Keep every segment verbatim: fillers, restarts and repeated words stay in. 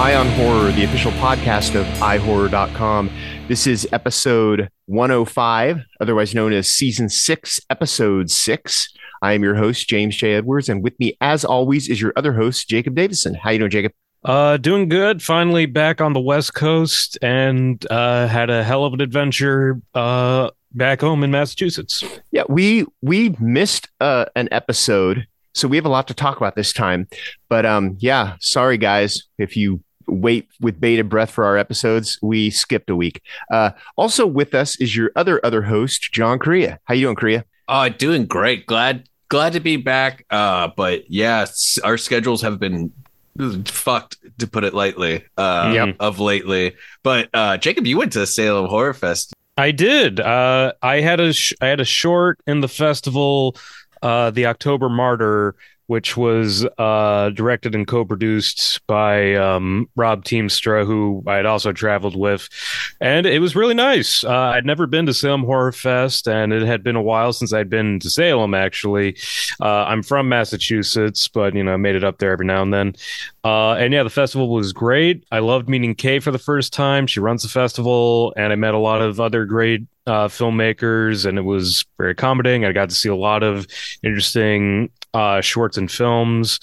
Eye on Horror, the official podcast of i horror dot com. This is episode one oh five, otherwise known as season six, episode six. I am your host, James J. Edwards, and with me, as always, is your other host, Jacob Davison. How you doing, Jacob? Uh, doing good. Finally back on the West Coast and uh, had a hell of an adventure uh, back home in Massachusetts. Yeah, we we missed uh, an episode, so we have a lot to talk about this time. But um, yeah, sorry guys, if you wait with bated breath for our episodes, we skipped a week. Uh, also with us is your other other host, John Korea. How you doing, Korea? Uh, doing great. Glad glad to be back. Uh, but yeah, s- our schedules have been fucked, to put it lightly, uh, Yep. of lately. But uh, Jacob, you went to Salem Horror Fest. I did. Uh, I had a sh- I had a short in the festival, uh, the October Martyr, which was uh, directed and co-produced by um, Rob Teamstra, who I had also traveled with, and it was really nice. Uh, I'd never been to Salem Horror Fest, and it had been a while since I'd been to Salem. Actually, uh, I'm from Massachusetts, but you know, I made it up there every now and then. Uh, and yeah, the festival was great. I loved meeting Kay for the first time. She runs the festival, and I met a lot of other great uh, filmmakers, and it was very accommodating. I got to see a lot of interesting uh, shorts and films,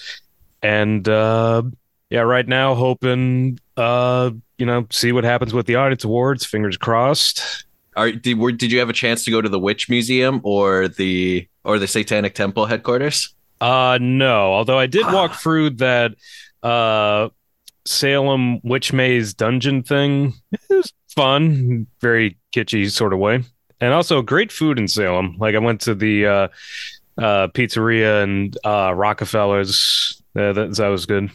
and uh, yeah, right now hoping uh, you know, see what happens with the Audience Awards. Fingers crossed. Are did were, did you have a chance to go to the Witch Museum or the or the Satanic Temple headquarters? Uh, no, although I did walk through that uh, Salem Witch Maze dungeon thing. It was fun, very kitschy sort of way, and also great food in Salem. Like I went to the uh, uh, pizzeria and uh, Rockefeller's. Uh, that, that was good.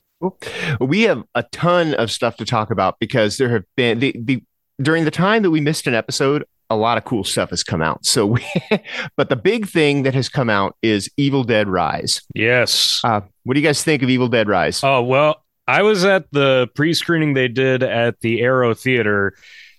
We have a ton of stuff to talk about because there have been the, the during the time that we missed an episode, a lot of cool stuff has come out. So, we, but the big thing that has come out is Evil Dead Rise. Yes. Uh, what do you guys think of Evil Dead Rise? Oh, well, I was at the pre-screening they did at the Arrow Theater,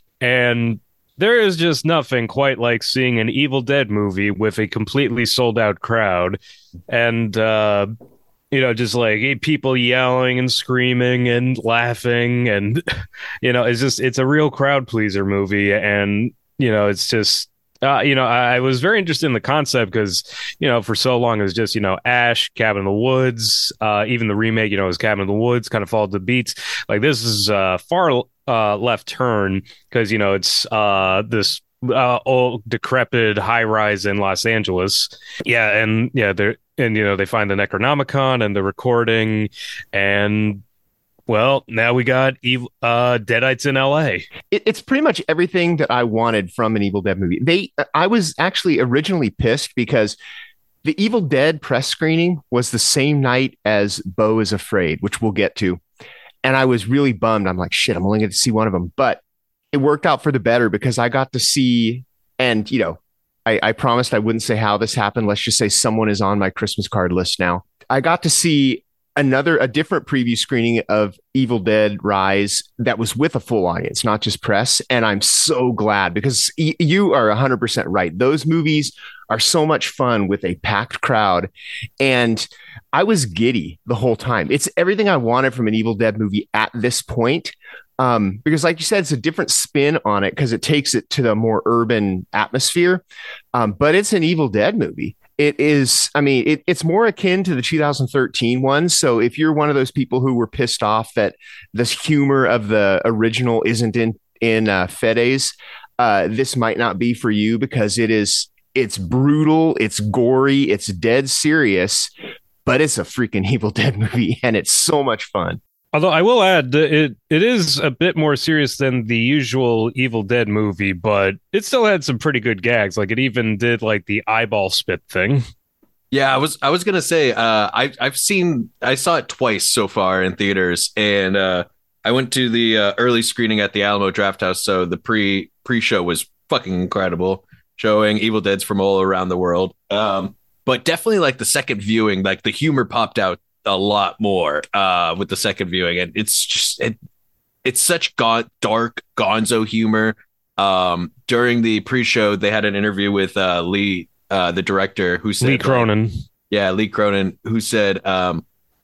and there is just nothing quite like seeing an Evil Dead movie with a completely sold-out crowd, and uh, you know, just like people yelling and screaming and laughing, and you know, it's just it's a real crowd pleaser movie, and you know, it's just. Uh, you know, I, I was very interested in the concept because, you know, for so long it was just, you know, Ash, Cabin in the Woods, uh, even the remake, you know, was Cabin in the Woods, kind of followed the beats. Like this is uh, far uh, left turn because, you know, it's uh, this uh, old decrepit high rise in Los Angeles. Yeah. And yeah, they're and, you know, they find the Necronomicon and the recording and. Well, now we got evil, uh, Deadites in L A. It, it's pretty much everything that I wanted from an Evil Dead movie. They, I was actually originally pissed because the Evil Dead press screening was the same night as Beau is Afraid, which we'll get to. And I was really bummed. I'm like, shit, I'm only going to see one of them. But it worked out for the better because I got to see, and, you know, I, I promised I wouldn't say how this happened. Let's just say someone is on my Christmas card list now. I got to see another a different preview screening of Evil Dead Rise that was with a full audience, not just press, and I'm so glad because y- you are one hundred percent right. Those movies are so much fun with a packed crowd, and I was giddy the whole time. It's everything I wanted from an Evil Dead movie at this point, um, because like you said, it's a different spin on it because it takes it to the more urban atmosphere, um, but it's an Evil Dead movie. It is, I mean, it, it's more akin to the two thousand thirteen one. So if you're one of those people who were pissed off that this humor of the original isn't in, in uh, Fede's, uh, this might not be for you because it is, it's brutal, it's gory, it's dead serious, but it's a freaking Evil Dead movie and it's so much fun. Although I will add that it it is a bit more serious than the usual Evil Dead movie, but it still had some pretty good gags. Like it even did like the eyeball spit thing. Yeah, I was I was gonna say uh, I've I've seen I saw it twice so far in theaters, and uh, I went to the uh, early screening at the Alamo Drafthouse, so the pre pre show was fucking incredible, showing Evil Deads from all around the world. Um, but definitely like the second viewing, like the humor popped out a lot more uh, with the second viewing, and it's just it, it's such go- dark gonzo humor. Um, during the pre-show, they had an interview with uh, Lee, uh, the director, who said Lee Cronin. Like, yeah, Lee Cronin, who said um,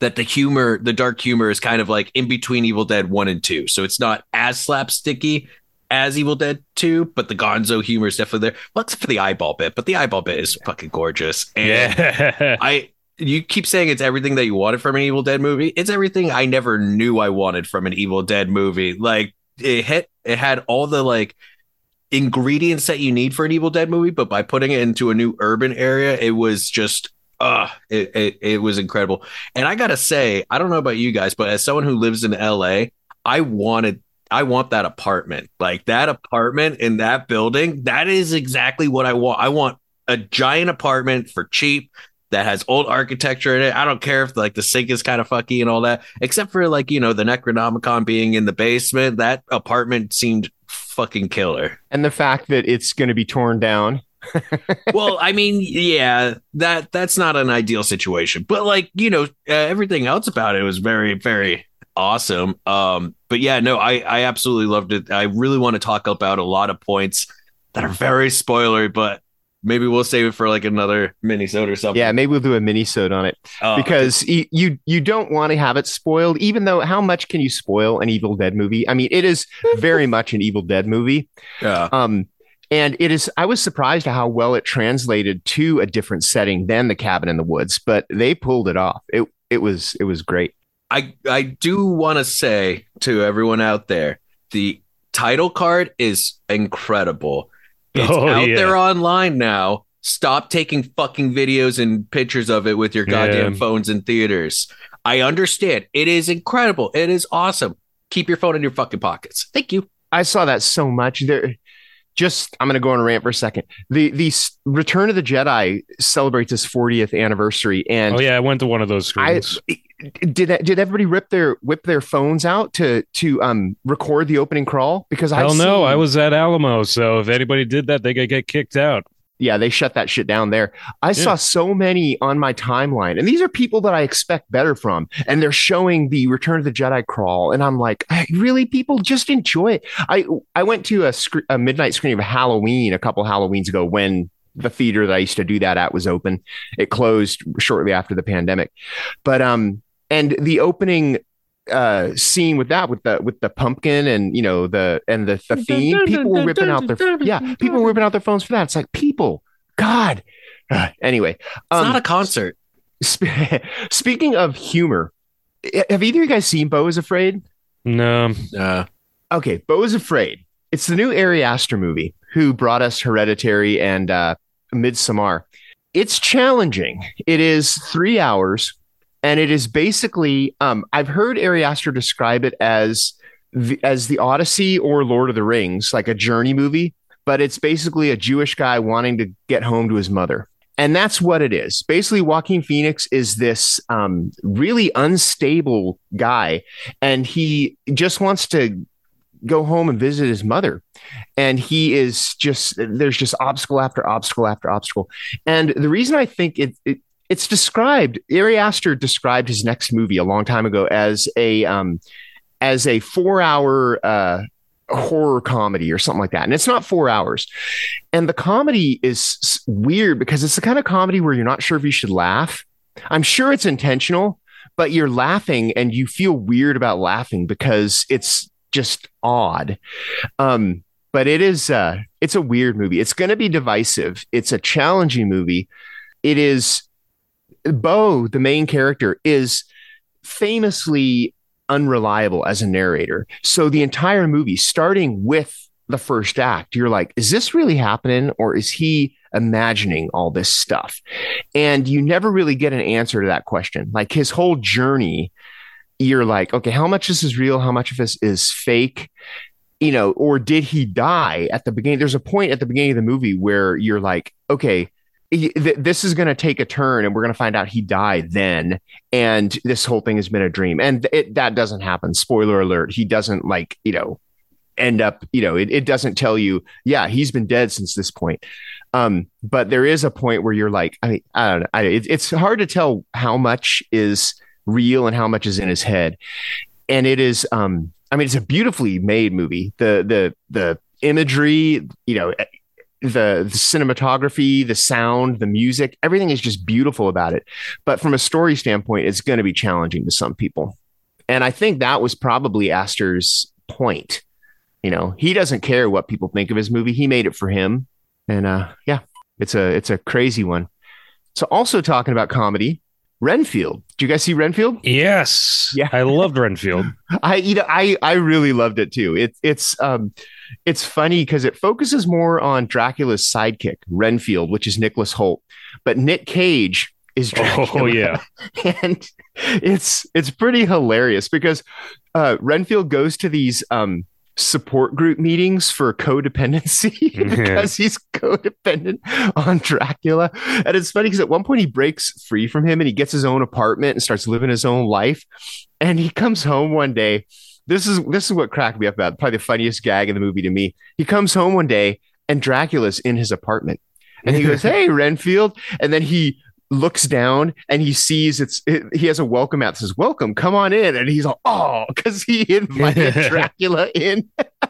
that the humor, the dark humor is kind of like in between Evil Dead one and two. So it's not as slapsticky as Evil Dead two, but the Gonzo humor is definitely there. Well, except for the eyeball bit, but the eyeball bit is fucking gorgeous. And Yeah. I, you keep saying it's everything that you wanted from an Evil Dead movie. It's everything I never knew I wanted from an Evil Dead movie. Like it hit, it had all the like ingredients that you need for an Evil Dead movie, but by putting it into a new urban area, it was just uh it, it, it was incredible. And I gotta say, I don't know about you guys, but as someone who lives in L A, I wanted I want that apartment. Like that apartment in that building, that is exactly what I want. I want a giant apartment for cheap that has old architecture in it. I don't care if like the sink is kind of fucky and all that, except for like, you know, the Necronomicon being in the basement. That apartment seemed fucking killer. And the fact that it's going to be torn down. Well, I mean, yeah, that that's not an ideal situation, but like, you know, uh, everything else about it was very, very awesome. Um, but yeah, no, I, I absolutely loved it. I really want to talk about a lot of points that are very spoilery, but maybe we'll save it for like another mini-sode or something. Yeah, maybe we'll do a mini-sode on it Oh, because y- you you don't want to have it spoiled, even though how much can you spoil an Evil Dead movie? I mean, it is very much an Evil Dead movie. yeah. Um, and it is, I was surprised at how well it translated to a different setting than the cabin in the woods, but they pulled it off. It it was it was great. I I do want to say to everyone out there, the title card is incredible. It's Oh, out yeah. there online now. Stop taking fucking videos and pictures of it with your goddamn Yeah. phones in theaters. I understand. It is incredible. It is awesome. Keep your phone in your fucking pockets. Thank you. I saw that so much. There, just I'm going to go on a rant for a second. The the s- Return of the Jedi celebrates its fortieth anniversary, and Oh yeah, I went to one of those I screens. did. Did everybody rip their whip their phones out to to um record the opening crawl? Because I Hell no, I was at Alamo, so if anybody did that, they could get kicked out. Yeah, they shut that shit down there. I Yeah. saw so many on my timeline, and these are people that I expect better from, and they're showing the Return of the Jedi crawl, and I'm like, "Hey, really, people, just enjoy it. I I went to a, sc- a midnight screening of Halloween a couple Halloweens ago when the theater that I used to do that at was open. It closed shortly after the pandemic, but um, and the opening uh scene with that with the with the pumpkin and you know the and the, the theme, people were ripping out their yeah people were ripping out their phones for that. It's like, people, god. Uh, anyway, It's um not a concert. sp- speaking of humor, have either of you guys seen Beau is Afraid? No. Uh, Okay, Beau is Afraid. It's the new Ari Aster movie who brought us Hereditary and uh Midsommar. It's challenging. It is three hours. And it is basically, um, I've heard Ari Aster describe it as the, as the Odyssey or Lord of the Rings, like a journey movie, but it's basically a Jewish guy wanting to get home to his mother. And that's what it is. Basically, Joaquin Phoenix is this um, really unstable guy, and he just wants to go home and visit his mother. And he is just, there's just obstacle after obstacle after obstacle. And the reason I think it, it it's described, Ari Aster described his next movie a long time ago as a um, as a four hour uh, horror comedy or something like that. And it's not four hours. And the comedy is s- weird because it's the kind of comedy where you're not sure if you should laugh. I'm sure it's intentional, but you're laughing and you feel weird about laughing because it's just odd. Um, but it is uh, it's a weird movie. It's going to be divisive. It's a challenging movie. It is. Beau, the main character, is famously unreliable as a narrator. So the entire movie, starting with the first act, you're like, is this really happening or is he imagining all this stuff? And you never really get an answer to that question. Like his whole journey, you're like, okay, how much this is real? How much of this is fake? You know, or did he die at the beginning? There's a point at the beginning of the movie where you're like, okay, this is going to take a turn and we're going to find out he died then. And this whole thing has been a dream. And it, that doesn't happen. Spoiler alert. He doesn't like, you know, end up, you know, it, it doesn't tell you, yeah, he's been dead since this point. Um, but there is a point where you're like, I mean, I don't know. I, it, it's hard to tell how much is real and how much is in his head. And it is, um, I mean, it's a beautifully made movie. The, the, the imagery, you know, the, the cinematography, the sound, the music, everything is just beautiful about it. But from a story standpoint, it's going to be challenging to some people. And I think that was probably Aster's point. You know, he doesn't care what people think of his movie. He made it for him. And uh, yeah, it's a it's a crazy one. So also talking about comedy, Renfield. Did you guys see Renfield? Yes. Yeah. I loved Renfield. I you know I I really loved it too. It's it's um it's funny because it focuses more on Dracula's sidekick, Renfield, which is Nicholas Hoult, but Nick Cage is Dracula. Oh yeah. And it's it's pretty hilarious because uh, Renfield goes to these um support group meetings for codependency because he's codependent on Dracula. And it's funny because at one point he breaks free from him and he gets his own apartment and starts living his own life. And he comes home one day. This is this is what cracked me up about probably the funniest gag in the movie to me. He comes home one day and Dracula's in his apartment. And he goes, "Hey, Renfield." And then he looks down and he sees it's it, he has a welcome mat that says, "Welcome, come on in." And he's all, oh, because he invited Dracula in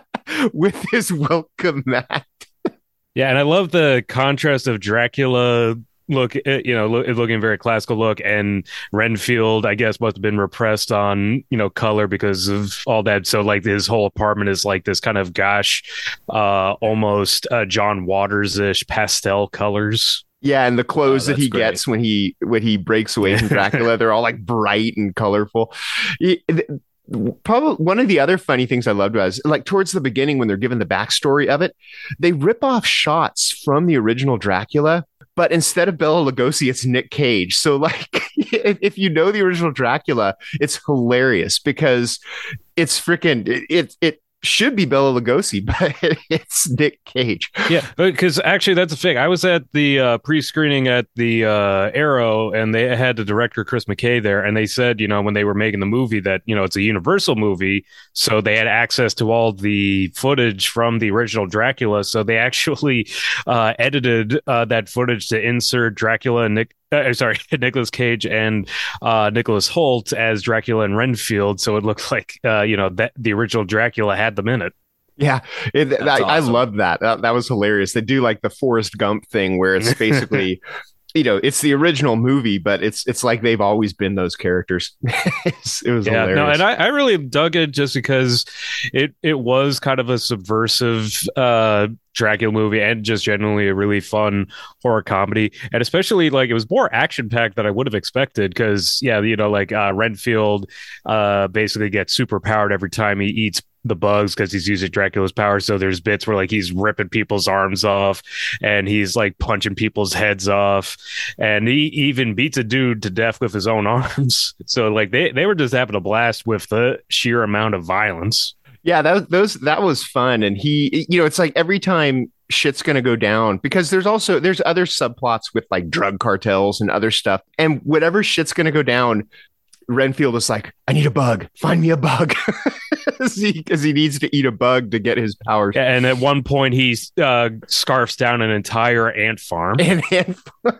with his welcome mat. Yeah, and I love the contrast of Dracula look, you know, look, looking very classical look, and Renfield, I guess, must have been repressed on, you know, color because of all that. So like his whole apartment is like this kind of gosh, uh, almost uh, John Waters-ish pastel colors. Yeah, and the clothes Oh, that he that's great. gets when he when he breaks away from Dracula, they're all like bright and colorful. He- th- Probably one of the other funny things I loved was like towards the beginning when they're given the backstory of it, they rip off shots from the original Dracula, but instead of Bela Lugosi, it's Nick Cage. So like if, if you know the original Dracula, it's hilarious because it's freaking it it, it should be Bela Lugosi, but it's Nick Cage. Yeah, because actually that's the thing. I was at the uh, pre-screening at the uh, Arrow, and they had the director Chris McKay there, and they said, you know, when they were making the movie that, you know, it's a Universal movie, so they had access to all the footage from the original Dracula, so they actually uh, edited uh, that footage to insert Dracula and Nick. Uh, sorry, Nicolas Cage and uh, Nicholas Hoult as Dracula and Renfield, so it looked like uh, you know that the original Dracula had them in it. Yeah, it, I, That's I awesome. love that. that. That was hilarious. They do like the Forrest Gump thing where it's basically, you know, it's the original movie, but it's it's like they've always been those characters. It's- it was Yeah, hilarious. no, and I, I really dug it just because it it was kind of a subversive uh Dracula movie and just generally a really fun horror comedy, and especially like it was more action packed than I would have expected because yeah, you know, like uh Renfield uh basically gets super powered every time he eats the bugs because he's using Dracula's power. So there's bits where like he's ripping people's arms off and he's like punching people's heads off, and he even beats a dude to death with his own arms. So like they, they were just having a blast with the sheer amount of violence. Yeah, that was those that was fun. And he, you know, it's like every time shit's gonna go down because there's also there's other subplots with like drug cartels and other stuff. And whatever shit's gonna go down, Renfield is like, "I need a bug. Find me a bug." Because he, 'cause he needs to eat a bug to get his powers. Yeah, and at one point he uh, scarfs down an entire ant farm, And, and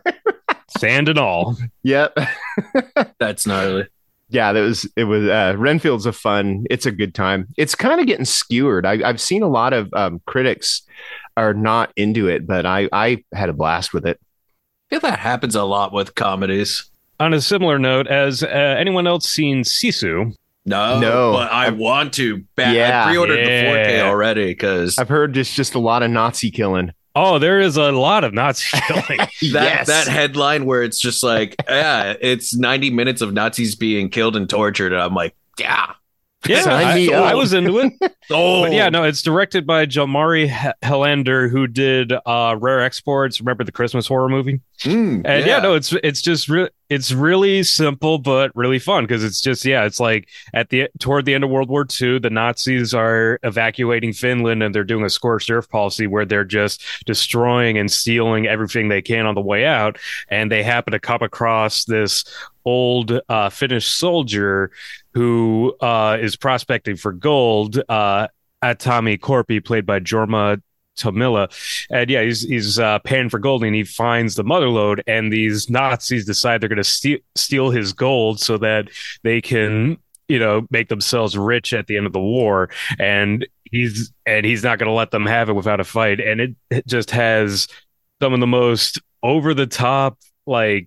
sand and all. yep. That's gnarly. Yeah, that was it was uh Renfield's a fun, it's a good time. It's kind of getting skewered. I, I've seen a lot of um, critics are not into it, but I I had a blast with it. I feel that happens a lot with comedies. On a similar note, has uh, anyone else seen Sisu? No, No. but I want to. Ba- Yeah. I pre-ordered the four K Yeah. already because I've heard just just a lot of Nazi killing. Oh, there is a lot of Nazi killing. that Yes. that headline where it's just like, yeah, it's ninety minutes of Nazis being killed and tortured, and I'm like, yeah, Yeah, Sign I, me I up. was into it. oh, But yeah, no, it's directed by Jalmari H- Helander, who did uh, Rare Exports. Remember the Christmas horror movie? Mm, And yeah, no, it's it's just re- it's really simple but really fun because it's just yeah, it's like at the toward the end of World War Two, the Nazis are evacuating Finland and they're doing a scorched earth policy where they're just destroying and stealing everything they can on the way out, and they happen to come across this old uh, Finnish soldier who uh, is prospecting for gold. Uh, Atami Korpi, played by Jorma Tomila, and yeah, he's he's uh, paying for gold, and he finds the mother lode, and these Nazis decide they're going to steal steal his gold so that they can, you know, make themselves rich at the end of the war. And he's and he's not going to let them have it without a fight, and it, it just has some of the most over the top like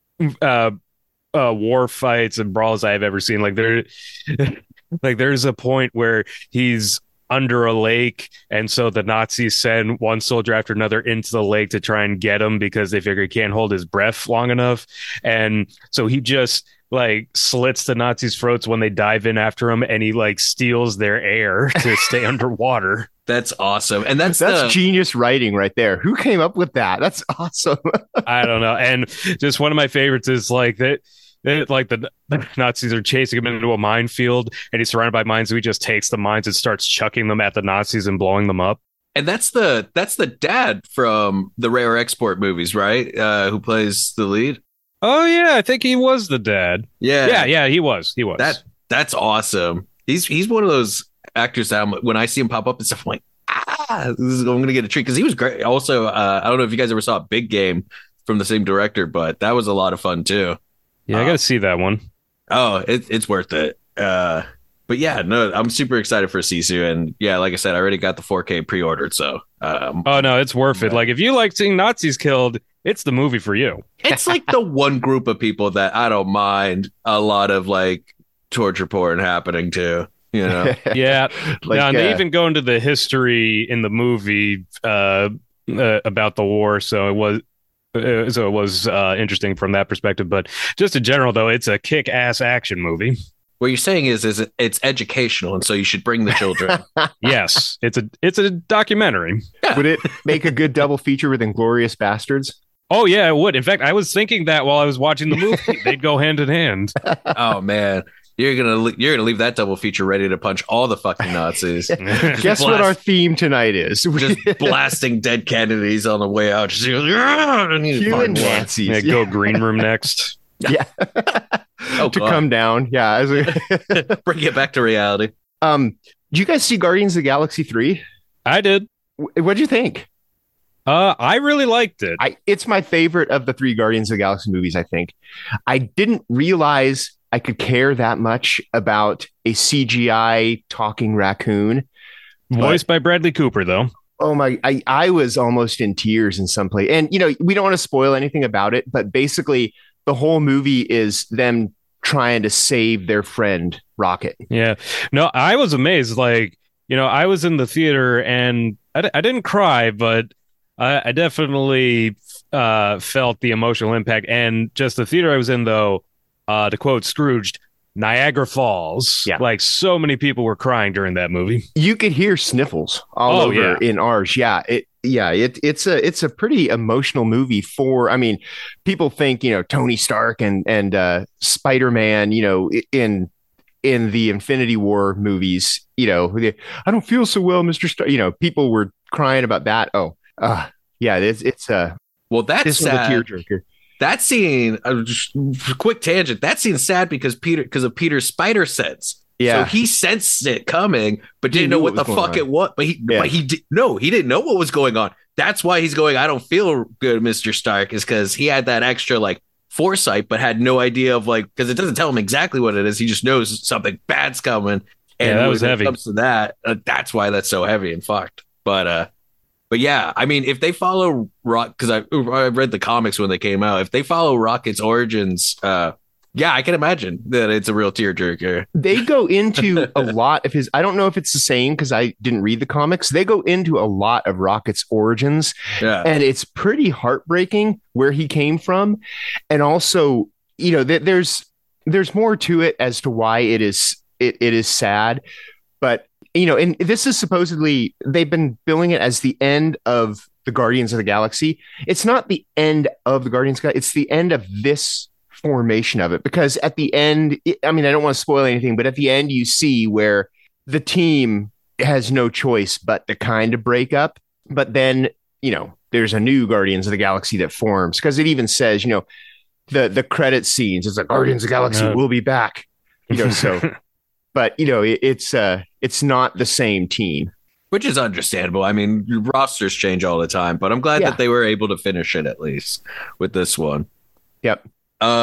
uh uh war fights and brawls I've ever seen. Like there like there's a point where he's under a lake, and so the Nazis send one soldier after another into the lake to try and get him because they figure he can't hold his breath long enough, and so he just like slits the Nazis' throats when they dive in after him, and he like steals their air to stay underwater. That's awesome. And that's that's the... genius writing right there. Who came up with that? That's awesome. I don't know. And just one of my favorites is like that. It, like the, the Nazis are chasing him into a minefield, and he's surrounded by mines, so he just takes the mines and starts chucking them at the Nazis and blowing them up. And that's the that's the dad from the Rare Export movies, right? Uh, who plays the lead? Oh yeah, I think he was the dad. Yeah, yeah, yeah. He was. He was. That that's awesome. He's he's one of those actors that I'm, when I see him pop up and stuff, I'm like, ah, this is, I'm gonna get a treat because he was great. Also, uh, I don't know if you guys ever saw Big Game from the same director, but that was a lot of fun too. Yeah, I got to see that one. Oh, it, it's worth it. Uh, but yeah, no, I'm super excited for Sisu. And yeah, like I said, I already got the four K pre-ordered. So, um, oh, no, it's worth it. Like, if you like seeing Nazis killed, it's the movie for you. It's like the one group of people that I don't mind a lot of like torture porn happening to, you know? Yeah. Like, now, and they uh, even go into the history in the movie uh, uh, about the war. So it was. Uh, so it was uh, interesting from that perspective, but just in general, though, it's a kick-ass action movie. What you're saying is, is it, it's educational, and so you should bring the children. Yes, it's a it's a documentary. Yeah. Would it make a good double feature with Inglourious Bastards? Oh yeah, it would. In fact, I was thinking that while I was watching the movie, they'd go hand in hand. Oh man, you're gonna you're gonna leave that double feature ready to punch all the fucking Nazis. Guess blast- what our theme tonight is? Just blasting dead Kennedys on the way out. Just and he's You part and one. Nazis. Yeah, go green room next. Yeah. Oh, to God. come down. Yeah. As we- Bring it back to reality. um, did you guys see Guardians of the Galaxy three? I did. What'd you think? Uh, I really liked it. I it's my favorite of the three Guardians of the Galaxy movies, I think. I didn't realize I could care that much about a C G I talking raccoon. Voiced by Bradley Cooper, though. Oh my, I, I was almost in tears in some place. And, you know, we don't want to spoil anything about it, but basically the whole movie is them trying to save their friend Rocket. Yeah. No, I was amazed. Like, you know, I was in the theater and I, d- I didn't cry, but I, I definitely uh, felt the emotional impact. And just the theater I was in, though, uh, to quote Scrooged, Niagara Falls. Yeah. Like so many people were crying during that movie. You could hear sniffles all Oh, over yeah. in ours. Yeah. It, yeah. It, it's a, it's a pretty emotional movie for, I mean, people think, you know, Tony Stark and, and uh, Spider-Man, you know, in, in the Infinity War movies, you know, I don't feel so well, Mister Stark, you know, people were crying about that. Oh, uh, yeah, it's, it's a, Well, that's this was a sad. tearjerker. That scene, uh, just quick tangent. That scene's sad because Peter, because of Peter's spider sense. Yeah. So he sensed it coming, but He didn't knew know what what the was going fuck on. it was. But he, Yeah. but he did no, he didn't know what was going on. That's why he's going, I don't feel good, Mister Stark, is because he had that extra like foresight, but had no idea of like, because it doesn't tell him exactly what it is. He just knows something bad's coming. And Yeah, that was when heavy. it comes to that, uh, that's why that's so heavy and fucked. But uh, but yeah, I mean, if they follow Rock, because I I read the comics when they came out. If they follow Rocket's origins, uh, yeah, I can imagine that it's a real tearjerker. They go into a lot of his, I don't know if it's the same because I didn't read the comics. They go into a lot of Rocket's origins, Yeah, and it's pretty heartbreaking where he came from. And also, you know, th- there's there's more to it as to why it is it, it is sad. But, you know, and this is supposedly, they've been billing it as the end of the Guardians of the Galaxy. It's not the end of the Guardians, it's the end of this formation of it, because at the end, I mean, I don't want to spoil anything, but at the end you see where the team has no choice but to kind of break up. But then, you know, there's a new Guardians of the Galaxy that forms, because it even says, you know, the the credit scenes, it's like Guardians of the Galaxy Uh, will be back, you know. So but, you know, it, it's uh it's not the same team. which is understandable. I mean, rosters change all the time, but I'm glad Yeah. that they were able to finish it at least with this one. Yep. Um,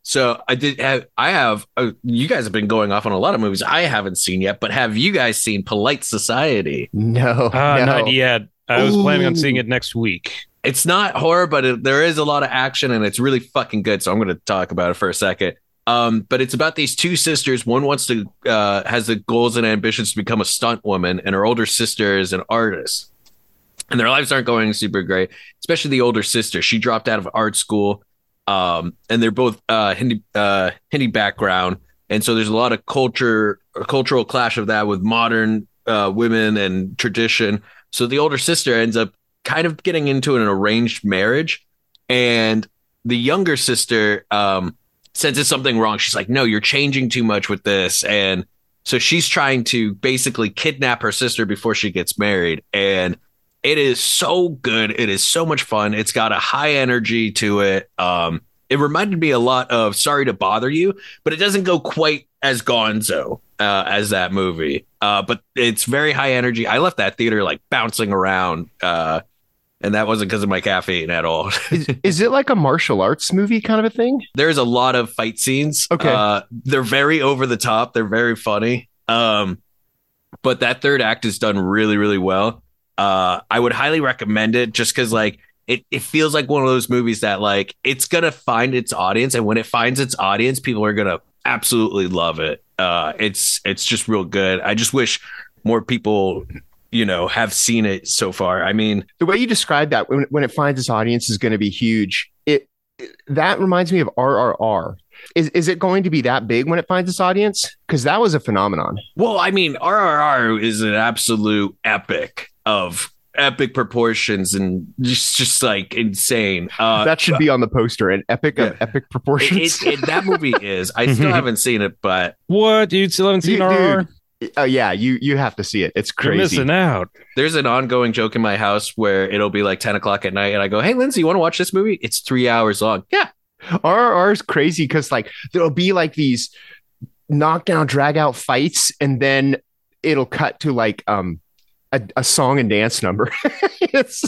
So I did have, I have, uh, you guys have been going off on a lot of movies I haven't seen yet, but have you guys seen Polite Society? No, Uh, no. Not yet. I was Ooh. planning on seeing it next week. It's not horror, but it, there is a lot of action and it's really fucking good. So I'm going to talk about it for a second. Um, but it's about these two sisters. One wants to, uh, has the goals and ambitions to become a stunt woman, and her older sister is an artist. And their lives aren't going super great, especially the older sister. She dropped out of art school. Um, and they're both uh, Hindi uh, Hindi background, and so there's a lot of culture, a cultural clash of that with modern uh, women and tradition. So the older sister ends up kind of getting into an arranged marriage, and the younger sister um, senses something wrong. She's like, "No, you're changing too much with this," and so she's trying to basically kidnap her sister before she gets married. And it is so good. It is so much fun. It's got a high energy to it. Um, it reminded me a lot of Sorry to Bother You, but it doesn't go quite as gonzo uh, as that movie. Uh, but it's very high energy. I left that theater like bouncing around, uh, and that wasn't because of my caffeine at all. is, is it like a martial arts movie kind of a thing? There's a lot of fight scenes. Okay. Uh, they're very over the top. They're very funny. Um, but that third act is done really, really well. Uh, I would highly recommend it just because like it, it feels like one of those movies that like it's going to find its audience. And when it finds its audience, people are going to absolutely love it. Uh, it's it's just real good. I just wish more people, you know, have seen it so far. I mean, The way you describe that, when, when it finds its audience, is going to be huge. It that reminds me of R R R. Is is it going to be that big when it finds its audience? Because that was a phenomenon. well, I mean, R R R is an absolute epic of epic proportions and just just like insane. Uh, That should be on the poster. An epic of Yeah. epic it, proportions. it, it, that movie is. I still haven't seen it, but What? You still haven't seen You- R R R? dude, Oh yeah, you you have to see it. It's You're crazy. missing out. there's an ongoing joke in my house where it'll be like ten o'clock at night, and I go, "Hey, Lindsay, you want to watch this movie? It's three hours long." Yeah, R R R is crazy because like there'll be like these knockdown, drag out fights, and then it'll cut to like um a, a song and dance number. It's,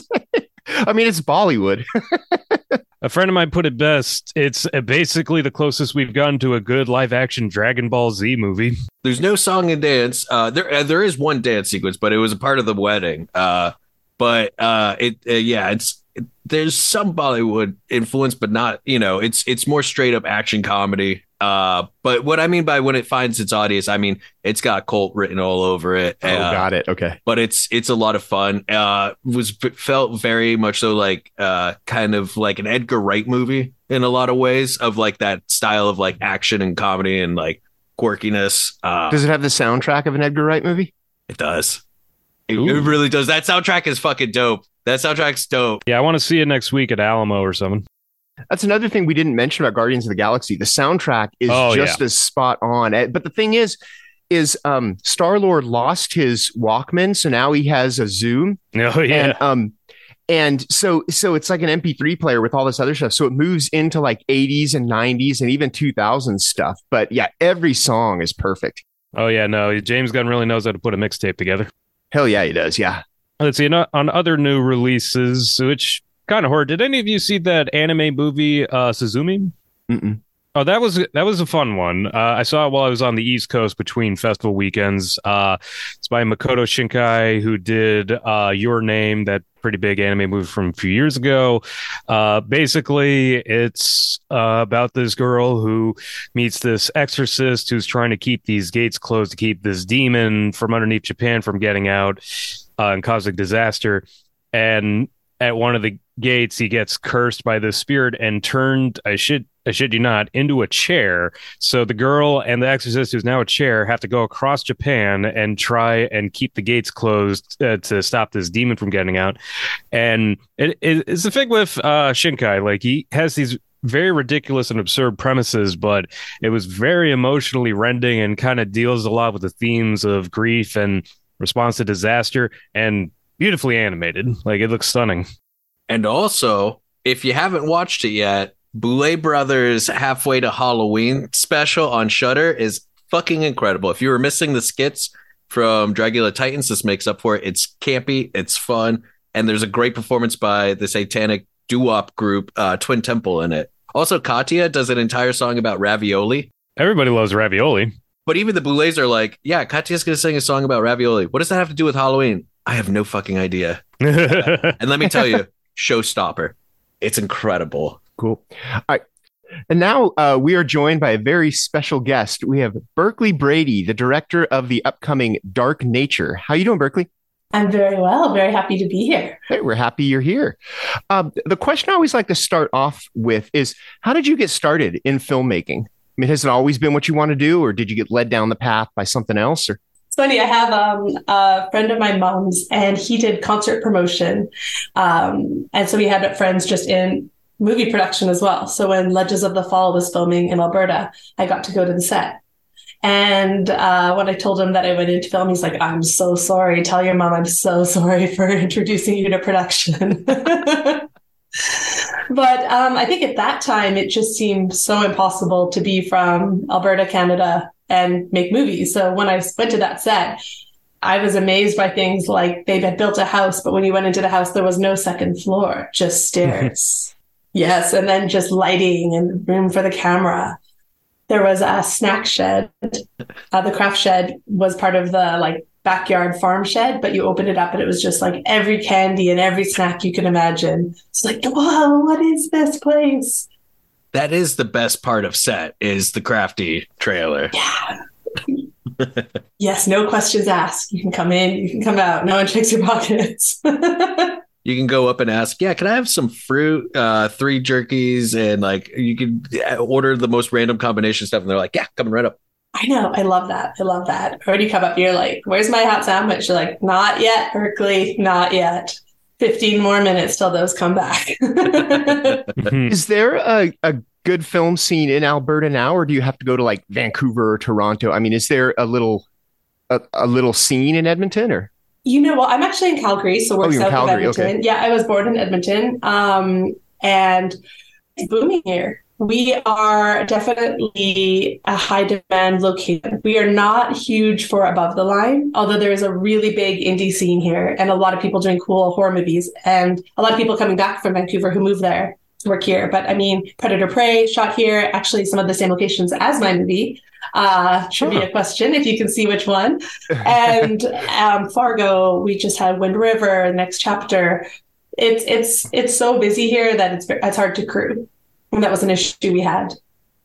I mean, it's Bollywood. A friend of mine put it best. It's uh, basically the closest we've gotten to a good live action Dragon Ball Z movie. there's no song and dance. Uh, there uh, there is one dance sequence, but it was a part of the wedding. Uh, but uh, it uh, yeah, it's it, there's some Bollywood influence, but not, you know, it's it's more straight up action comedy. Uh, but what I mean by when it finds its audience, I mean it's got cult written all over it. Oh, Uh, got it. Okay. but it's it's a lot of fun. Uh, was felt very much so like uh, kind of like an Edgar Wright movie in a lot of ways, of like that style of like action and comedy and like quirkiness. Uh, Does it have the soundtrack of an Edgar Wright movie? it does. It, Ooh. it really does. That soundtrack is fucking dope. That soundtrack's dope. Yeah, I want to see it next week at Alamo or something. That's another thing we didn't mention about Guardians of the Galaxy. The soundtrack is Oh, just as spot on. Eh, But the thing is, is um, Star Lord lost his Walkman, so now he has a Zoom, Oh yeah. and um, and so so it's like an M P three player with all this other stuff. So it moves into like eighties and nineties and even two thousands stuff. But yeah, every song is perfect. Oh yeah. No, James Gunn really knows how to put a mixtape together. Hell yeah, he does. Yeah. Let's see. On on other new releases, which kind of horror. Did any of you see that anime movie, uh, Suzumi? Mm-mm. Oh, that was that was a fun one. Uh, I saw it while I was on the East Coast between festival weekends. Uh, it's by Makoto Shinkai, who did uh, Your Name, that pretty big anime movie from a few years ago. Uh, basically, it's uh, about this girl who meets this exorcist who's trying to keep these gates closed to keep this demon from underneath Japan from getting out uh, and causing disaster. And at one of the gates, he gets cursed by the spirit and turned, I should I shit you not, into a chair. So the girl and the exorcist, who's now a chair, have to go across Japan and try and keep the gates closed uh, to stop this demon from getting out. And it, it, it's the thing with uh, Shinkai. Like, he has these very ridiculous and absurd premises, but it was very emotionally rending and kind of deals a lot with the themes of grief and response to disaster, and beautifully animated. Like, it looks stunning. And also, if you haven't watched it yet, Boulay Brothers Halfway to Halloween special on Shudder is fucking incredible. If you were missing the skits from Dragula Titans, this makes up for it. It's campy, it's fun, and there's a great performance by the satanic doo-wop group uh, Twin Temple in it. Also, Katya does an entire song about ravioli. Everybody loves ravioli. But even the Boulets are like, yeah, Katya's going to sing a song about ravioli. What does that have to do with Halloween? I have no fucking idea. And let me tell you, showstopper. It's incredible. Cool. All right. And now uh, we are joined by a very special guest. We have Berkeley Brady, the director of the upcoming Dark Nature. How you doing, Berkeley? I'm very well. Very happy to be here. Hey, we're happy you're here. Uh, the question I always like to start off with is, how did you get started in filmmaking? I mean, has it always been what you want to do, or did you get led down the path by something else? Or it's funny. I have um, a friend of my mom's, and he did concert promotion, um, and so we had friends just in movie production as well. So when Legends of the Fall was filming in Alberta, I got to go to the set. And uh, when I told him that I went into film, he's like, "I'm so sorry. Tell your mom I'm so sorry for introducing you to production." But um, I think at that time, it just seemed so impossible to be from Alberta, Canada, and make movies. So when I went to that set, I was amazed by things like they had built a house, but when you went into the house, there was no second floor, just stairs. Yes, and then just lighting and room for the camera. There was a snack shed. Uh, the craft shed was part of the like backyard farm shed, but you opened it up and it was just like every candy and every snack you can imagine. It's like, whoa, what is this place? That is the best part of set, is the crafty trailer. Yeah. Yes, no questions asked. You can come in, you can come out. No one checks your pockets. You can go up and ask, yeah, can I have some fruit, uh, three jerkies, and like you can order the most random combination stuff, and they're like, yeah, coming right up. I know. I love that. I love that. Or when you come up, you're like, where's my hot sandwich? You're like, not yet, Berkeley, not yet. fifteen more minutes till those come back. Is there a, a good film scene in Alberta now, or do you have to go to like Vancouver or Toronto? I mean, is there a little a, a little scene in Edmonton, or? You know, well, I'm actually in Calgary, so we're oh, south Calgary, of Edmonton. Okay. Yeah, I was born in Edmonton, um, and it's booming here. We are definitely a high demand location. We are not huge for above the line, although there is a really big indie scene here and a lot of people doing cool horror movies and a lot of people coming back from Vancouver who moved there to work here. But I mean, Predator Prey shot here, actually some of the same locations as my movie. Uh, trivia huh. question, if you can see which one. And um, Fargo, we just had Wind River, Next Chapter. It's it's it's so busy here that it's it's hard to crew. And that was an issue we had.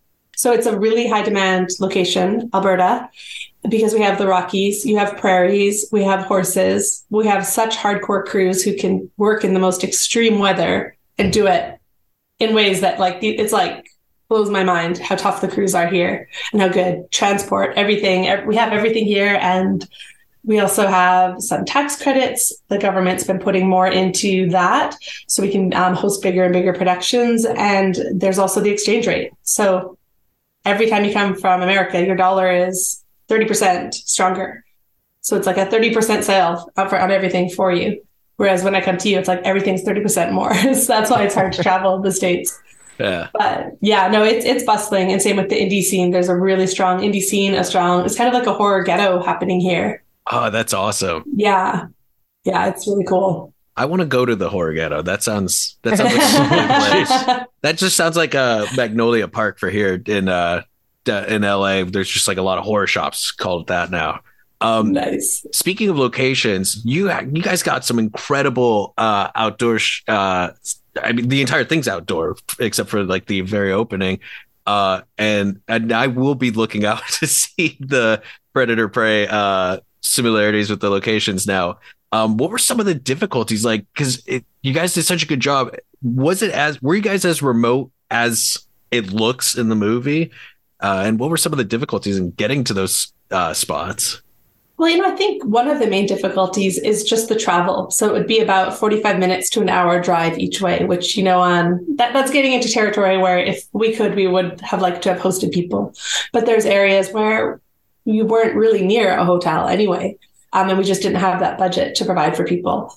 So it's a really high demand location, Alberta, because we have the Rockies, you have prairies, we have horses, we have such hardcore crews who can work in the most extreme weather and do it in ways that like, it's like blows my mind how tough the crews are here and how good transport, everything. We have everything here. And we also have some tax credits. The government's been putting more into that so we can um, host bigger and bigger productions. And there's also the exchange rate. So every time you come from America, your dollar is thirty percent stronger. So it's like a thirty percent sale on, for, on everything for you. Whereas when I come to you, it's like everything's thirty percent more. So that's why it's hard to travel in the States. Yeah. But yeah, no, it's it's bustling. And same with the indie scene. There's a really strong indie scene, a strong, it's kind of like a horror ghetto happening here. Oh, that's awesome. Yeah. Yeah, it's really cool. I want to go to the horror ghetto. That sounds that sounds like a place. That just sounds like a Magnolia Park for here in uh in L A. There's just like a lot of horror shops called that now. Um nice. Speaking of locations, you you guys got some incredible uh outdoor sh- uh I mean the entire thing's outdoor except for like the very opening. Uh and and I will be looking out to see the Predator Prey uh similarities with the locations now. Um, what were some of the difficulties like? Because you guys did such a good job. Was it as were you guys as remote as it looks in the movie? Uh, and what were some of the difficulties in getting to those uh, spots? Well, you know, I think one of the main difficulties is just the travel. So it would be about forty-five minutes to an hour drive each way, which, you know, on that that's getting into territory where if we could, we would have liked to have hosted people. But there's areas where you weren't really near a hotel anyway. Um, and we just didn't have that budget to provide for people.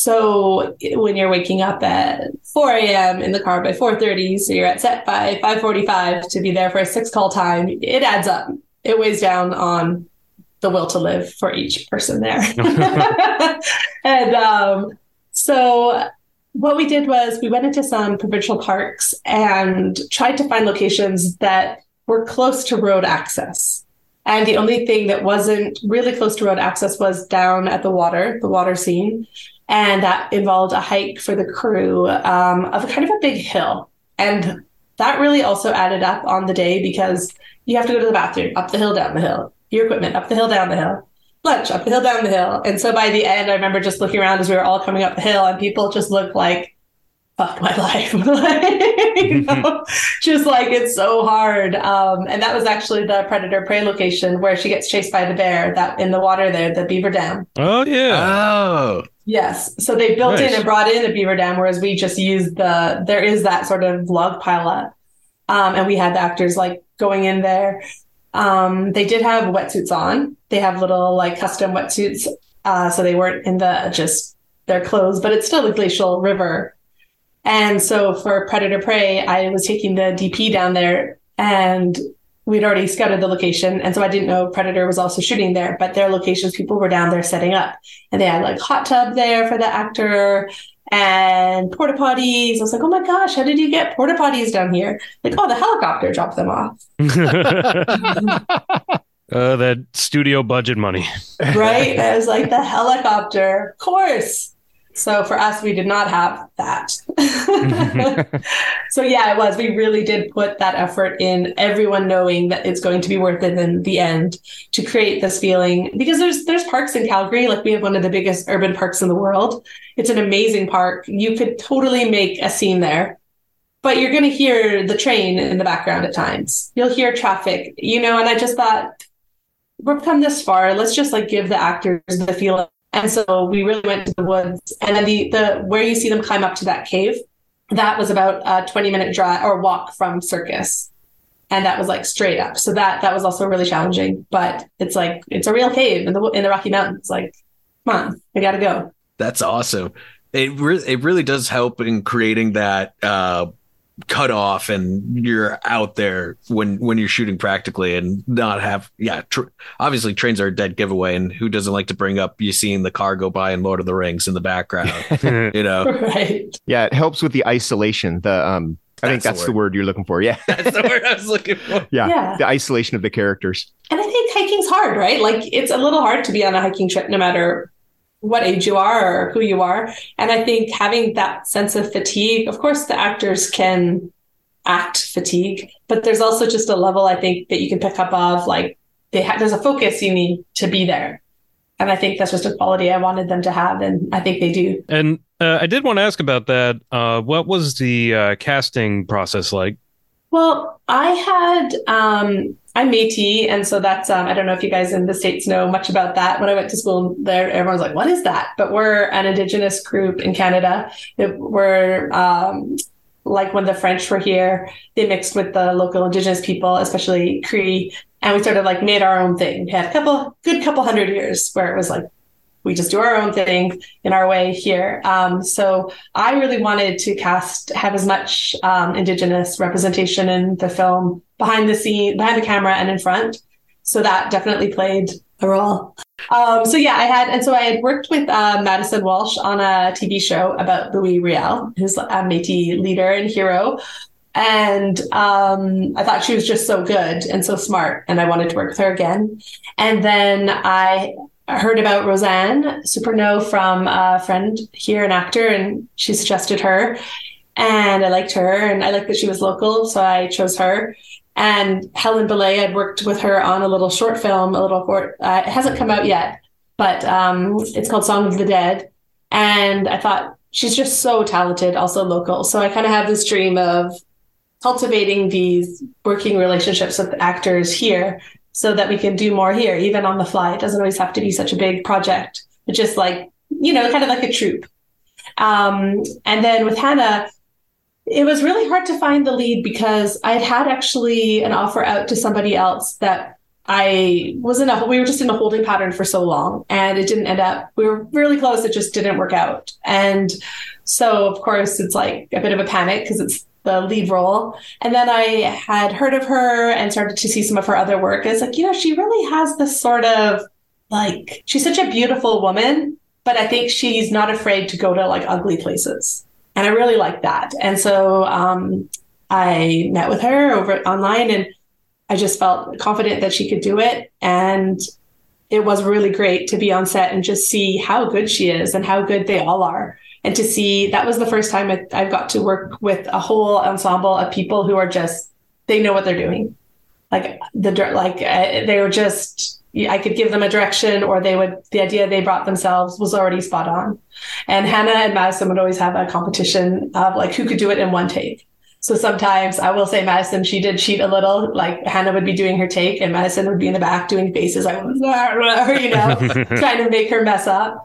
So when you're waking up at four a.m. in the car by four thirty, so you're at set by five forty-five to be there for a six call time, it adds up. It weighs down on the will to live for each person there. And um, so what we did was we went into some provincial parks and tried to find locations that were close to road access. And the only thing that wasn't really close to road access was down at the water, the water scene. And that involved a hike for the crew um, of kind of a big hill. And that really also added up on the day because you have to go to the bathroom, up the hill, down the hill, your equipment, up the hill, down the hill, lunch, up the hill, down the hill. And so by the end, I remember just looking around as we were all coming up the hill and people just looked like, fuck my life. You know, just like, it's so hard. Um, and that was actually the Predator Prey location where she gets chased by the bear that in the water there, the Beaver Dam. Oh, yeah. Oh. Yes. So they built Nice. in and brought in a beaver dam, whereas we just used the, there is that sort of log pileup. Um, and we had the actors like going in there. Um, they did have wetsuits on. They have little like custom wetsuits. Uh, so they weren't in the, just their clothes, but it's still a glacial river. And so for Predator Prey, I was taking the D P down there and we'd already scouted the location. And so I didn't know Predator was also shooting there, but their locations, people were down there setting up. And they had like hot tub there for the actor and porta potties. I was like, oh my gosh, how did you get porta potties down here? Like, oh, the helicopter dropped them off. uh, that studio budget money. Right? I was like, the helicopter, of course. So for us, we did not have that. So yeah, it was. We really did put that effort in, everyone knowing that it's going to be worth it in the end to create this feeling. Because there's there's parks in Calgary, like we have one of the biggest urban parks in the world. It's an amazing park. You could totally make a scene there. But you're going to hear the train in the background at times. You'll hear traffic, you know, and I just thought, we've come this far. Let's just like give the actors the feeling. And so we really went to the woods, and then the, the where you see them climb up to that cave, that was about a twenty minute drive or walk from Circus. And that was like straight up. So that, that was also really challenging, but it's like, it's a real cave in the, in the Rocky Mountains. Like, come on, we got to go. That's awesome. It really, it really does help in creating that, uh, cut off, and you're out there when when you're shooting practically and not have yeah tr- obviously trains are a dead giveaway, and who doesn't like to bring up you seeing the car go by in Lord of the Rings in the background. You know. Right. Yeah, it helps with the isolation. The um I think That's that's the the word you're looking for. Yeah. That's the word I was looking for. yeah. Yeah. The isolation of the characters. And I think hiking's hard, right? Like it's a little hard to be on a hiking trip no matter what age you are or who you are. And I think having that sense of fatigue, of course, the actors can act fatigue, but there's also just a level I think that you can pick up of like they ha- there's a focus you need to be there. And I think that's just a quality I wanted them to have. And I think they do. And uh, I did want to ask about that. Uh, what was the uh, casting process like? Well, I had, um, I'm Métis, and so that's, um, I don't know if you guys in the States know much about that. When I went to school there, everyone's like, what is that? But we're an Indigenous group in Canada. It, we're um, like when the French were here, they mixed with the local Indigenous people, especially Cree, and we sort of like made our own thing. We had a couple, good couple hundred years where it was like, we just do our own thing in our way here. Um, so I really wanted to cast, have as much um, Indigenous representation in the film behind the scene, behind the camera and in front. So that definitely played a role. Um, so yeah, I had, and so I had worked with uh, Madison Walsh on a T V show about Louis Riel, who's a Métis leader and hero. And um, I thought she was just so good and so smart, and I wanted to work with her again. And then I I heard about Roseanne Superno from a friend here, an actor, and she suggested her. And I liked her, and I liked that she was local, so I chose her. And Helen Belay, I'd worked with her on a little short film, a little short, uh, it hasn't come out yet, but um, it's called Song of the Dead. And I thought, she's just so talented, also local. So I kind of have this dream of cultivating these working relationships with actors here, so that we can do more here, even on the fly. It doesn't always have to be such a big project, but just like, you know, kind of like a troupe. Um, and then with Hannah, it was really hard to find the lead because I had had actually an offer out to somebody else that I was in a, we were just in a holding pattern for so long, and it didn't end up, we were really close. It just didn't work out. And so of course it's like a bit of a panic because it's the lead role. And then I had heard of her and started to see some of her other work. It's like, you know, she really has this sort of like, she's such a beautiful woman, but I think she's not afraid to go to like ugly places. And I really liked that. And so um, I met with her over online, and I just felt confident that she could do it. And it was really great to be on set and just see how good she is and how good they all are. And to see, that was the first time I, I got to work with a whole ensemble of people who are just, they know what they're doing. Like the, like uh, they were just, I could give them a direction, or they would, the idea they brought themselves was already spot on. And Hannah and Madison would always have a competition of like who could do it in one take. So sometimes I will say Madison, she did cheat a little, like Hannah would be doing her take and Madison would be in the back doing faces like, you know, trying to make her mess up.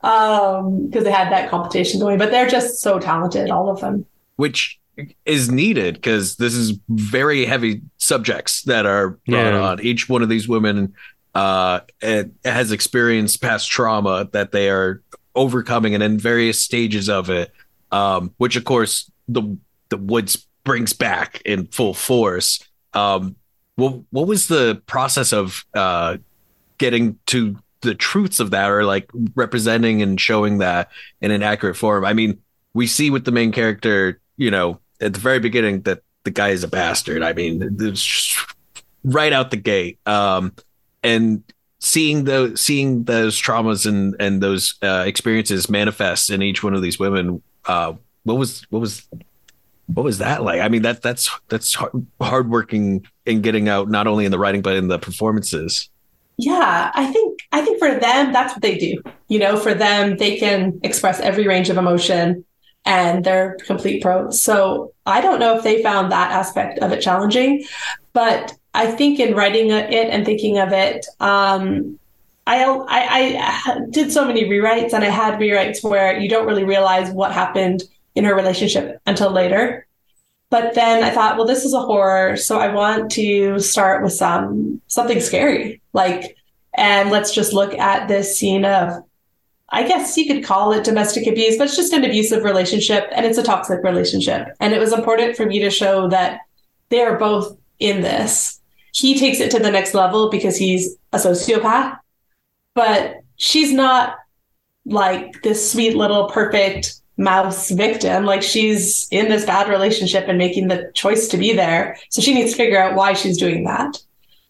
Um, because they had that competition going, but they're just so talented, all of them. Which is needed because this is very heavy subjects that are brought Yeah. on. Each one of these women uh, it has experienced past trauma that they are overcoming and in various stages of it, um, which of course the the Woods brings back in full force. Um, what what was the process of uh, getting to the truths of that, or like representing and showing that in an accurate form? I mean, we see with the main character, you know, at the very beginning that the guy is a bastard. I mean, it's right out the gate. Um, and seeing the seeing those traumas and and those uh, experiences manifest in each one of these women, uh, what was what was what was that like? I mean, that that's that's hard, hardworking in getting out, not only in the writing but in the performances. Yeah, I think I think for them, that's what they do. You know, for them, they can express every range of emotion and they're complete pros. So I don't know if they found that aspect of it challenging, but I think in writing it and thinking of it, um, I, I, I did so many rewrites, and I had rewrites where you don't really realize what happened in her relationship until later. But then I thought, well, this is a horror, so I want to start with some something scary, like, and let's just look at this scene of, I guess you could call it domestic abuse, but it's just an abusive relationship, and it's a toxic relationship. And it was important for me to show that they are both in this. He takes it to the next level because he's a sociopath, but she's not like this sweet little perfect mouse victim. Like, she's in this bad relationship and making the choice to be there. So she needs to figure out why she's doing that.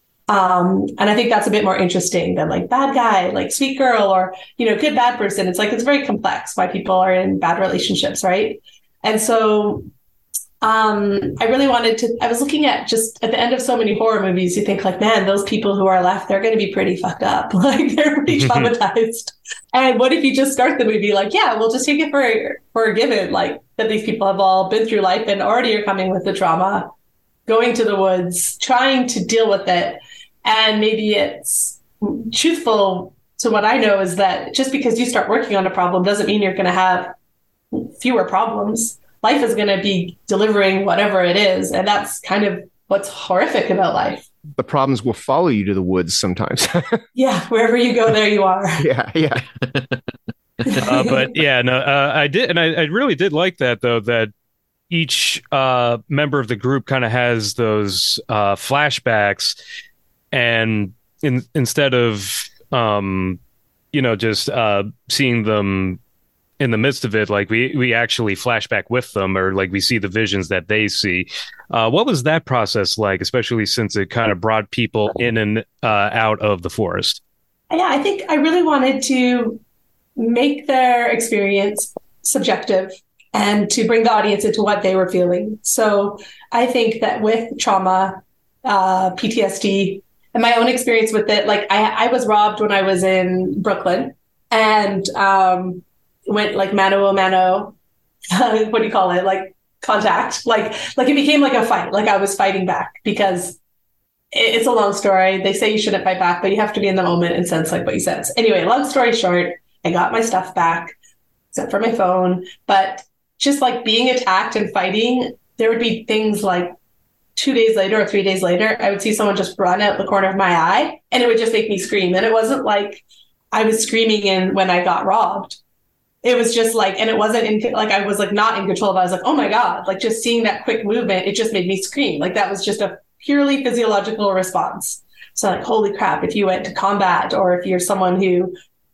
Um, and I think that's a bit more interesting than like bad guy, like sweet girl, or, you know, good, bad person. It's like, it's very complex why people are in bad relationships. Right. And so um, I really wanted to, I was looking at just at the end of so many horror movies, you think like, man, those people who are left, they're going to be pretty fucked up. Like, they're pretty traumatized. And what if you just start the movie like, yeah, we'll just take it for, for a given, like that these people have all been through life and already are coming with the trauma, going to the woods, trying to deal with it. And maybe it's truthful to what I know is that just because you start working on a problem doesn't mean you're going to have fewer problems. Life is going to be delivering whatever it is. And that's kind of what's horrific about life. The problems will follow you to the woods sometimes. Yeah, wherever you go, there you are. Yeah, yeah. uh, but yeah, no, uh, I did, and I, I really did like that though. That each uh, member of the group kind of has those uh, flashbacks, and in, instead of um, you know just uh, seeing them in the midst of it, like we we actually flashback with them, or like we see the visions that they see. Uh, what was that process like, especially since it kind of brought people in and uh, out of the forest? Yeah, I think I really wanted to make their experience subjective and to bring the audience into what they were feeling. So I think that with trauma, uh, P T S D, and my own experience with it, like I, I was robbed when I was in Brooklyn, and um, went like mano a mano, what do you call it? Like contact, like, like it became like a fight. Like I was fighting back because it, it's a long story. They say you shouldn't fight back, but you have to be in the moment and sense like what you sense. Anyway, long story short, I got my stuff back, except for my phone. But just like being attacked and fighting, there would be things like two days later or three days later, I would see someone just run out the corner of my eye, and it would just make me scream. And it wasn't like I was screaming in when I got robbed. It was just like, and it wasn't in, like, I was like not in control of it. I was like, oh my God, like just seeing that quick movement, it just made me scream. Like that was just a purely physiological response. So like, holy crap, if you went to combat, or if you're someone who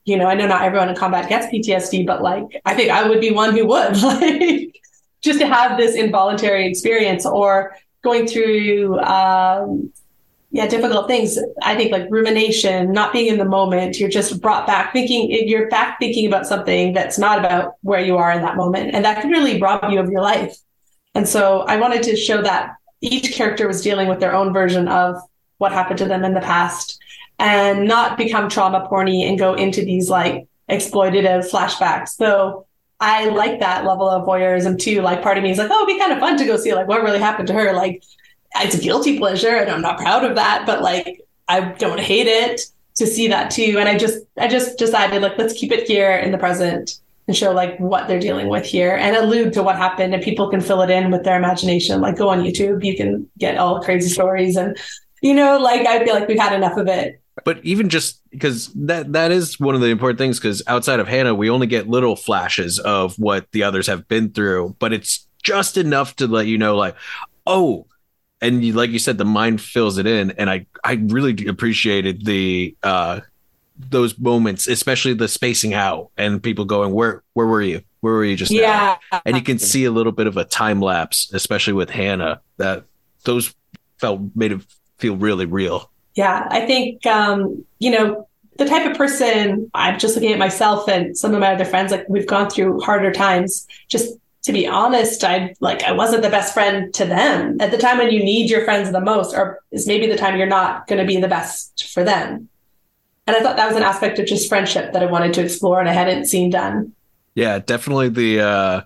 you know, I know not everyone in combat gets P T S D, but like, I think I would be one who would, like, just to have this involuntary experience, or going through, um, yeah, difficult things. I think like rumination, not being in the moment, you're just brought back thinking, you're back thinking about something that's not about where you are in that moment. And that can really rob you of your life. And so I wanted to show that each character was dealing with their own version of what happened to them in the past, and not become trauma porny and go into these like exploitative flashbacks. So I like that level of voyeurism too. Like, part of me is like, oh, it'd be kind of fun to go see like what really happened to her. Like, it's a guilty pleasure and I'm not proud of that, but like, I don't hate it to see that too. And I just, I just decided like, let's keep it here in the present and show like what they're dealing with here and allude to what happened, and people can fill it in with their imagination. Like, go on YouTube, you can get all crazy stories, and, you know, like, I feel like we've had enough of it. But even just because that that is one of the important things, because outside of Hannah, we only get little flashes of what the others have been through, but it's just enough to let you know, like, oh, and you, like you said, the mind fills it in. And I, I really appreciated the uh, those moments, especially the spacing out and people going, where where were you? Where were you just yeah. now? And you can see a little bit of a time lapse, especially with Hannah, that those felt made it feel really real. Yeah, I think, um, you know, the type of person, I'm just looking at myself and some of my other friends, like, we've gone through harder times. Just to be honest, I like I wasn't the best friend to them at the time when you need your friends the most, or is maybe the time you're not going to be the best for them. And I thought that was an aspect of just friendship that I wanted to explore and I hadn't seen done. Yeah, definitely the uh,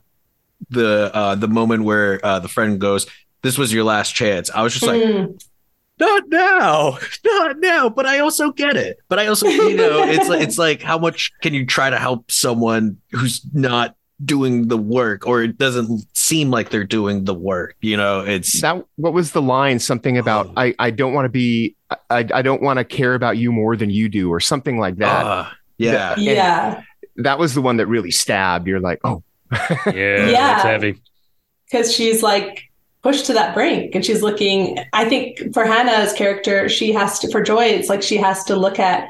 the uh, the moment where uh, the friend goes, "This was your last chance." I was just like, mm. not now, not now. But I also get it. But I also, you know, it's like, it's like, how much can you try to help someone who's not doing the work, or it doesn't seem like they're doing the work? You know, it's that. What was the line? Something about oh. I, I don't want to be, I, I don't want to care about you more than you do, or something like that. Uh, yeah. The, yeah. That was the one that really stabbed. You're like, oh, yeah, yeah, that's heavy. Because she's like pushed to that brink, and she's looking. I think for Hannah's character, she has to, for Joy, it's like she has to look at,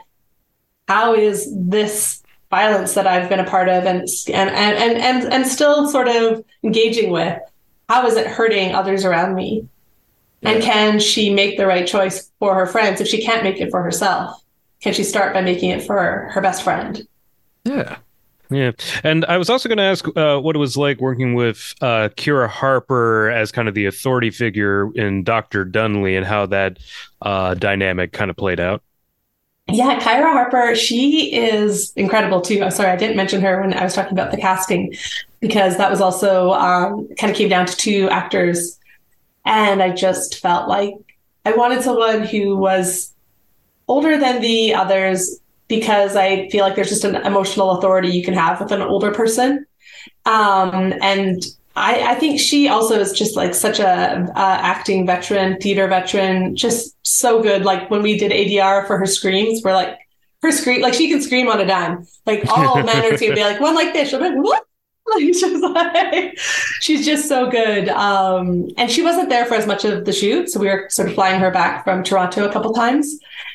how is this violence that I've been a part of and and and and and still sort of engaging with, how is it hurting others around me? Yeah. And can she make the right choice for her friends if she can't make it for herself? Can she start by making it for her best friend? Yeah. Yeah. And I was also going to ask uh, what it was like working with uh, Kira Harper as kind of the authority figure in Doctor Dunley, and how that uh, dynamic kind of played out. Yeah, Kyra Harper, she is incredible too. I'm sorry, I didn't mention her when I was talking about the casting, because that was also um, kind of came down to two actors. And I just felt like I wanted someone who was older than the others, because I feel like there's just an emotional authority you can have with an older person. Um, and I, I think she also is just like such a uh, acting veteran, theater veteran, just so good. Like when we did A D R for her screams, we're like, her scream, like she can scream on a dime. Like all manners can be like, one like this. She'll be like, what? Like, she's like, she's just so good. Um, and she wasn't there for as much of the shoot, so we were sort of flying her back from Toronto a couple times.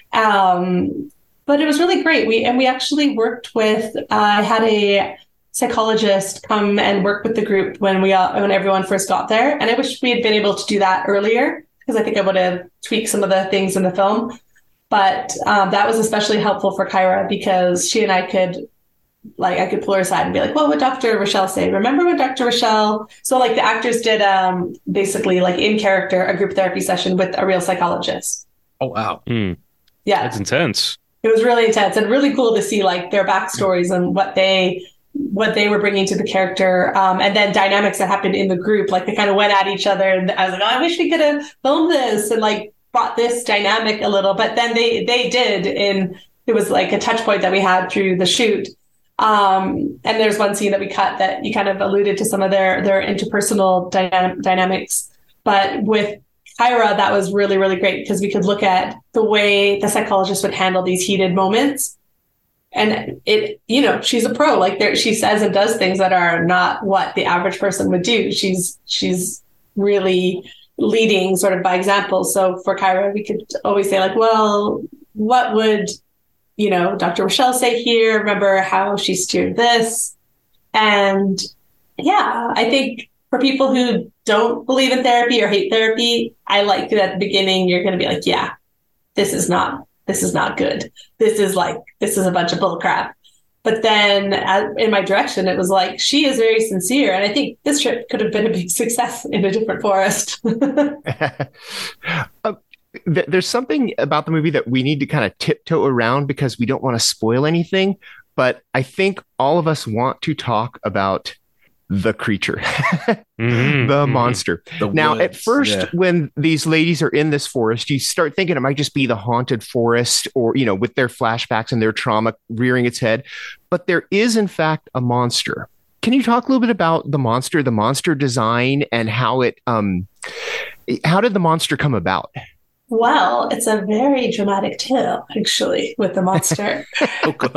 Um, but it was really great. We and we actually worked with. Uh, I had a psychologist come and work with the group when we uh, when everyone first got there, and I wish we had been able to do that earlier, because I think I would have tweaked some of the things in the film. But um, that was especially helpful for Kyra, because she and I could. Like I could pull her aside and be like, what would Doctor Rochelle say? Remember when Doctor Rochelle? So like the actors did um, basically like in character, a group therapy session with a real psychologist. Oh, wow. Mm. Yeah. That's intense. It was really intense and really cool to see like their backstories and what they, what they were bringing to the character. Um, and then dynamics that happened in the group. Like they kind of went at each other, and I was like, oh, I wish we could have filmed this and like brought this dynamic a little, but then they, they did. And it was like a touch point that we had through the shoot. Um, and there's one scene that we cut that you kind of alluded to some of their, their interpersonal dyna- dynamics. But with Kyra, that was really, really great, because we could look at the way the psychologist would handle these heated moments. And it, you know, she's a pro. Like there, she says and does things that are not what the average person would do. She's, she's really leading sort of by example. So for Kyra, we could always say like, well, what would you know, Doctor Rochelle say here? Remember how she steered this? And yeah, I think for people who don't believe in therapy or hate therapy, I like that at the beginning, you're going to be like, yeah, this is not, this is not good. This is like, this is a bunch of bull crap. But then uh, in my direction, it was like, she is very sincere. And I think this trip could have been a big success in a different forest. uh, th- there's something about the movie that we need to kind of tiptoe around because we don't want to spoil anything. But I think all of us want to talk about the creature, mm-hmm, the mm-hmm. monster. The now, woods, at first, yeah. when these ladies are in this forest, you start thinking it might just be the haunted forest or, you know, with their flashbacks and their trauma rearing its head. But there is, in fact, a monster. Can you talk a little bit about the monster, the monster design, and how it, um, how did the monster come about? Well, it's a very dramatic tale, actually, with the monster. Oh, God.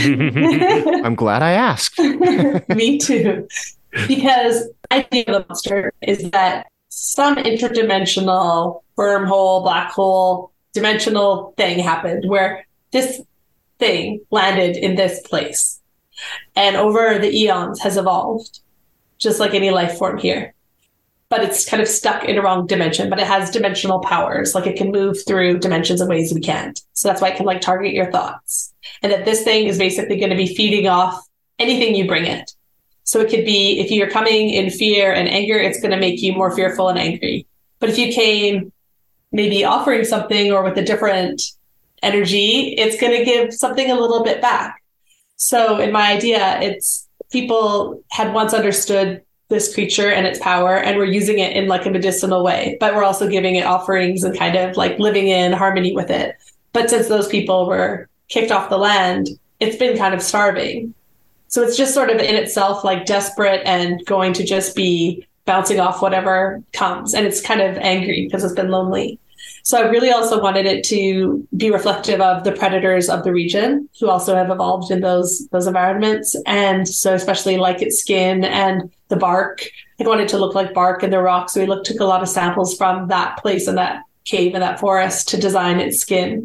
I'm glad I asked. Me too. Because the idea of the monster is that some interdimensional wormhole, black hole, dimensional thing happened where this thing landed in this place and over the eons has evolved, just like any life form here. But it's kind of stuck in a wrong dimension, but it has dimensional powers. Like it can move through dimensions in ways we can't. So that's why it can like target your thoughts. And that this thing is basically going to be feeding off anything you bring it. So it could be if you're coming in fear and anger, it's going to make you more fearful and angry. But if you came maybe offering something or with a different energy, it's going to give something a little bit back. So in my idea, it's people had once understood this creature and its power, and we're using it in like a medicinal way, but we're also giving it offerings and kind of like living in harmony with it. But since those people were kicked off the land, it's been kind of starving. So it's just sort of in itself like desperate and going to just be bouncing off whatever comes. And it's kind of angry because it's been lonely. So I really also wanted it to be reflective of the predators of the region who also have evolved in those those environments. And so especially like its skin and the bark. I wanted it to look like bark in the rocks. So we looked, took a lot of samples from that place and that cave and that forest to design its skin.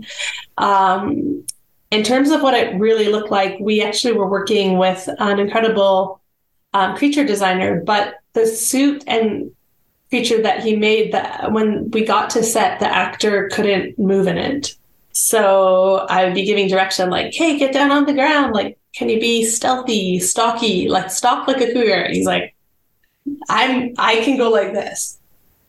Um, in terms of what it really looked like, we actually were working with an incredible um, creature designer, but the suit and creature that he made, that when we got to set, the actor couldn't move in it. So I would be giving direction like, hey, get down on the ground. Like, can you be stealthy, stalky, like stalk like a cougar? And he's like, I'm, I can go like this.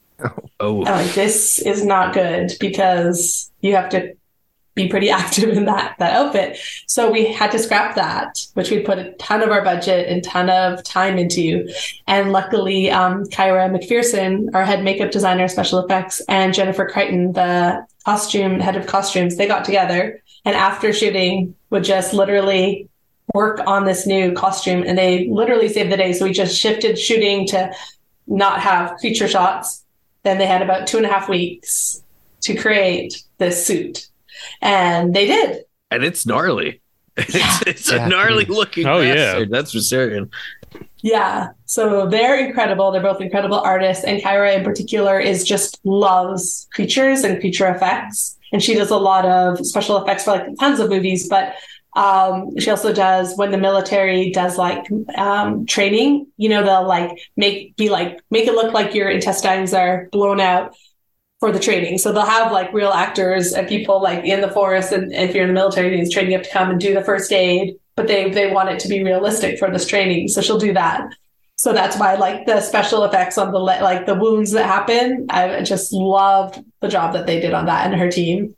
Oh, I'm like, this is not good because you have to be pretty active in that, that outfit. So we had to scrap that, which we put a ton of our budget and ton of time into. And luckily, um, Kyra McPherson, our head makeup designer, special effects, and Jennifer Crichton, the costume head of costumes, they got together and after shooting would just literally work on this new costume, and they literally saved the day. So we just shifted shooting to not have creature shots. Then they had about two and a half weeks to create this suit. And they did. And it's gnarly. It's, Yeah. it's Yeah. a gnarly looking Oh, bastard. yeah. That's for certain. Yeah. So they're incredible. They're both incredible artists. And Kyra in particular is just loves creatures and creature effects. And she does a lot of special effects for like tons of movies. But um, she also does when the military does like um, training, you know, they'll like make be like make it look like your intestines are blown out for the training. So they'll have like real actors and people like in the forest, and if you're in the military needs training, you have to come and do the first aid, but they they want it to be realistic for this training. So she'll do that. So that's why like the special effects on the like the wounds that happen, I just loved the job that they did on that and her team.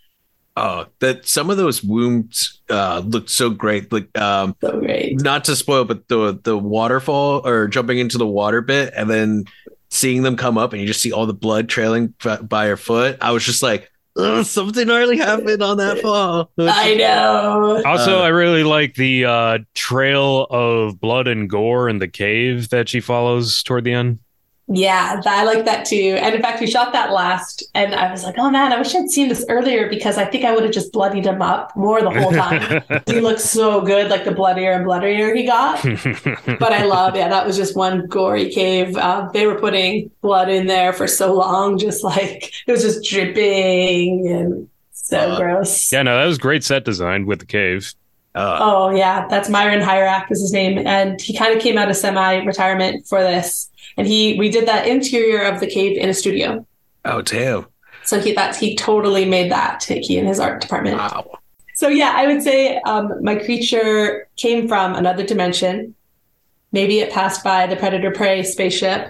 Oh, that some of those wounds uh, looked so great. Like, um, So great. not to spoil, but the the waterfall or jumping into the water bit, and then seeing them come up, and you just see all the blood trailing f- by her foot. I was just like, oh, something gnarly happened on that fall. I know. Also, Uh, I really like the uh, trail of blood and gore in the cave that she follows toward the end. Yeah, that, I like that too. And in fact, we shot that last, and I was like, oh man, I wish I'd seen this earlier because I think I would have just bloodied him up more the whole time. He looked so good, like the bloodier and bloodier he got. But I love, yeah, that was just one gory cave. Uh, they were putting blood in there for so long, just like it was just dripping and So Uh, gross. Yeah, no, that was great set design with the cave. Uh, Oh yeah, that's Myron Hyrak is his name, and he kind of came out of semi-retirement for this, and he we did that interior of the cave in a studio. oh, damn. So he that's he totally made that he in his art department. Wow. So yeah, I would say um, my creature came from another dimension. Maybe it passed by the Predator Prey spaceship.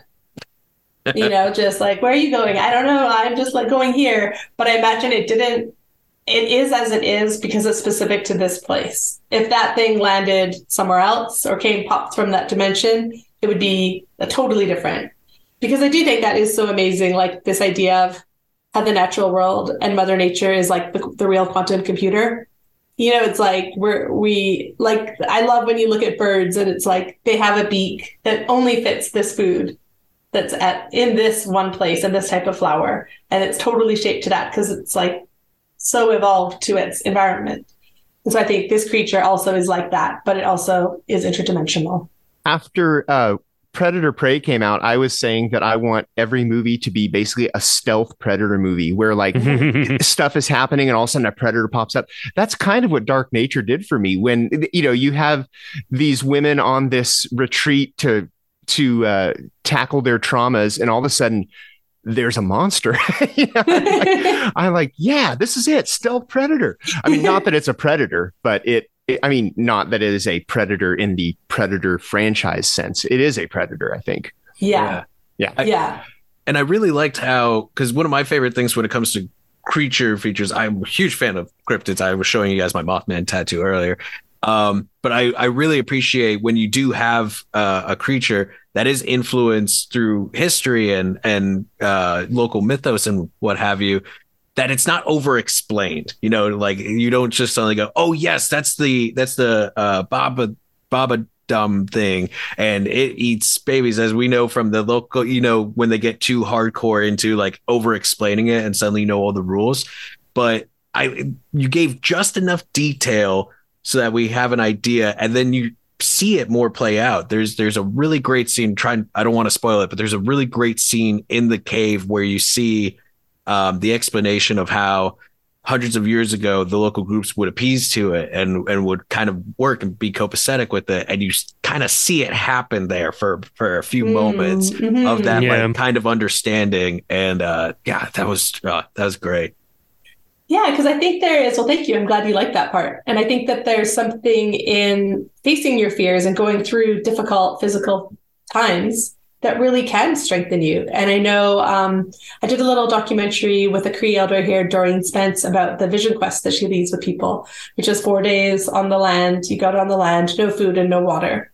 You know, just like, where are you going? I don't know. I'm just like going here. But I imagine it didn't. It is as it is because it's specific to this place. If that thing landed somewhere else or came popped from that dimension, it would be a totally different. Because I do think that is so amazing, like this idea of how the natural world and Mother Nature is like the, the real quantum computer. You know, it's like we're we like I love when you look at birds and it's like they have a beak that only fits this food that's at in this one place and this type of flower, and it's totally shaped to that because it's like so evolved to its environment. And so I think this creature also is like that, but it also is interdimensional. After uh, Predator Prey came out, I was saying that I want every movie to be basically a stealth Predator movie where like stuff is happening and all of a sudden a Predator pops up. That's kind of what Dark Nature did for me when, you know, you have these women on this retreat to to uh, tackle their traumas, and all of a sudden there's a monster. You know, I'm, like, I'm like, yeah, this is it. Stealth Predator. I mean, not that it's a predator, but it, it, I mean, not that it is a predator in the Predator franchise sense. It is a predator, I think. Yeah. Yeah. I, yeah. And I really liked how, because one of my favorite things when it comes to creature features, I'm a huge fan of cryptids. I was showing you guys my Mothman tattoo earlier. Um, but I, I really appreciate when you do have uh, a creature that is influenced through history and and uh, local mythos and what have you, that it's not over explained. You know, like you don't just suddenly go, oh yes, that's the that's the uh, Baba Baba Dum thing, and it eats babies, as we know from the local. You know, when they get too hardcore into like over explaining it, and suddenly you know all the rules. But I, you gave just enough detail so that we have an idea, and then you see it more play out. There's there's a really great scene. Trying, I don't want to spoil it, but there's a really great scene in the cave where you see um, the explanation of how hundreds of years ago the local groups would appease to it and and would kind of work and be copacetic with it, and you kind of see it happen there for for a few mm, moments mm-hmm. of that yeah. like kind of understanding. And uh, yeah, that was uh, that was great. Yeah, because I think there is, well, thank you. I'm glad you like that part. And I think that there's something in facing your fears and going through difficult physical times that really can strengthen you. And I know um, I did a little documentary with a Cree elder here, Doreen Spence, about the vision quest that she leads with people, which is four days on the land. You go out on the land, no food and no water.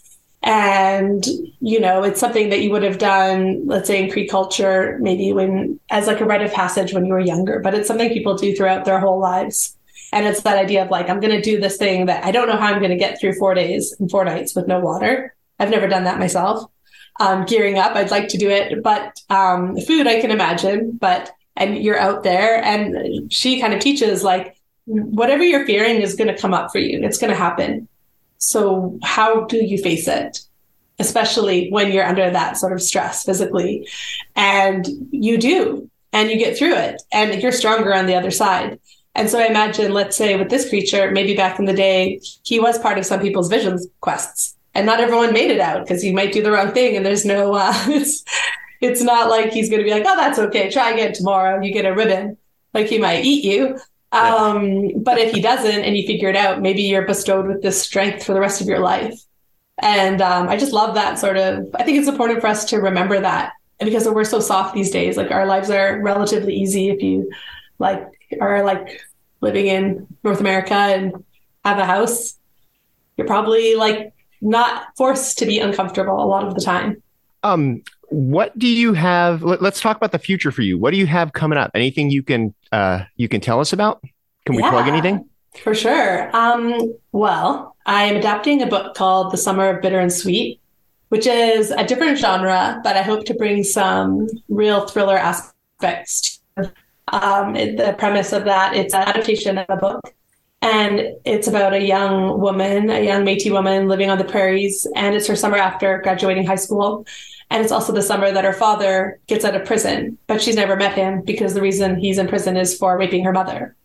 And, you know, it's something that you would have done, let's say in Cree culture, maybe when as like a rite of passage when you were younger, but it's something people do throughout their whole lives. And it's that idea of like, I'm going to do this thing that I don't know how I'm going to get through four days and four nights with no water. I've never done that myself. Um, gearing up, I'd like to do it, but um, food I can imagine, but, and you're out there, and she kind of teaches like, whatever you're fearing is going to come up for you. It's going to happen. So how do you face it, especially when you're under that sort of stress physically? And you do, and you get through it, and you're stronger on the other side. And so I imagine, let's say with this creature, maybe back in the day, he was part of some people's vision quests, and not everyone made it out because you might do the wrong thing. And there's no, uh, it's, it's not like he's going to be like, oh, that's okay, try again tomorrow. You get a ribbon. Like he might eat you. Um, but if he doesn't and you figure it out, maybe you're bestowed with this strength for the rest of your life. And um, I just love that sort of, I think it's important for us to remember that, because we're so soft these days. Like our lives are relatively easy if you like are like living in North America and have a house. You're probably like not forced to be uncomfortable a lot of the time. Um, what do you have? Let, let's talk about the future for you. What do you have coming up? Anything you can uh, you can tell us about? Can we yeah, plug anything? For sure. Um, well, I'm adapting a book called The Summer of Bitter and Sweet, which is a different genre, but I hope to bring some real thriller aspects to um, it, the premise of that. It's an adaptation of a book, and it's about a young woman, a young Métis woman living on the prairies, and it's her summer after graduating high school. And it's also the summer that her father gets out of prison, but she's never met him because the reason he's in prison is for raping her mother.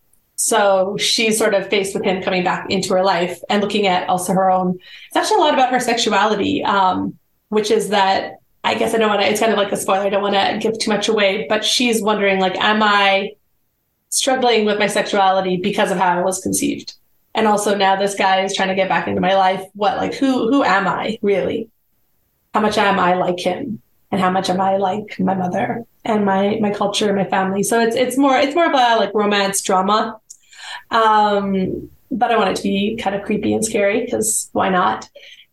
So she's sort of faced with him coming back into her life and looking at also her own. It's actually a lot about her sexuality, um, which is that I guess I don't want to, it's kind of like a spoiler. I don't want to give too much away, but she's wondering, like, am I struggling with my sexuality because of how I was conceived? And also now this guy is trying to get back into my life. What, like, who, who am I really? How much am I like him? And how much am I like my mother and my, my culture, my family? So it's, it's more, it's more of a like romance drama. Um, but I want it to be kind of creepy and scary because why not?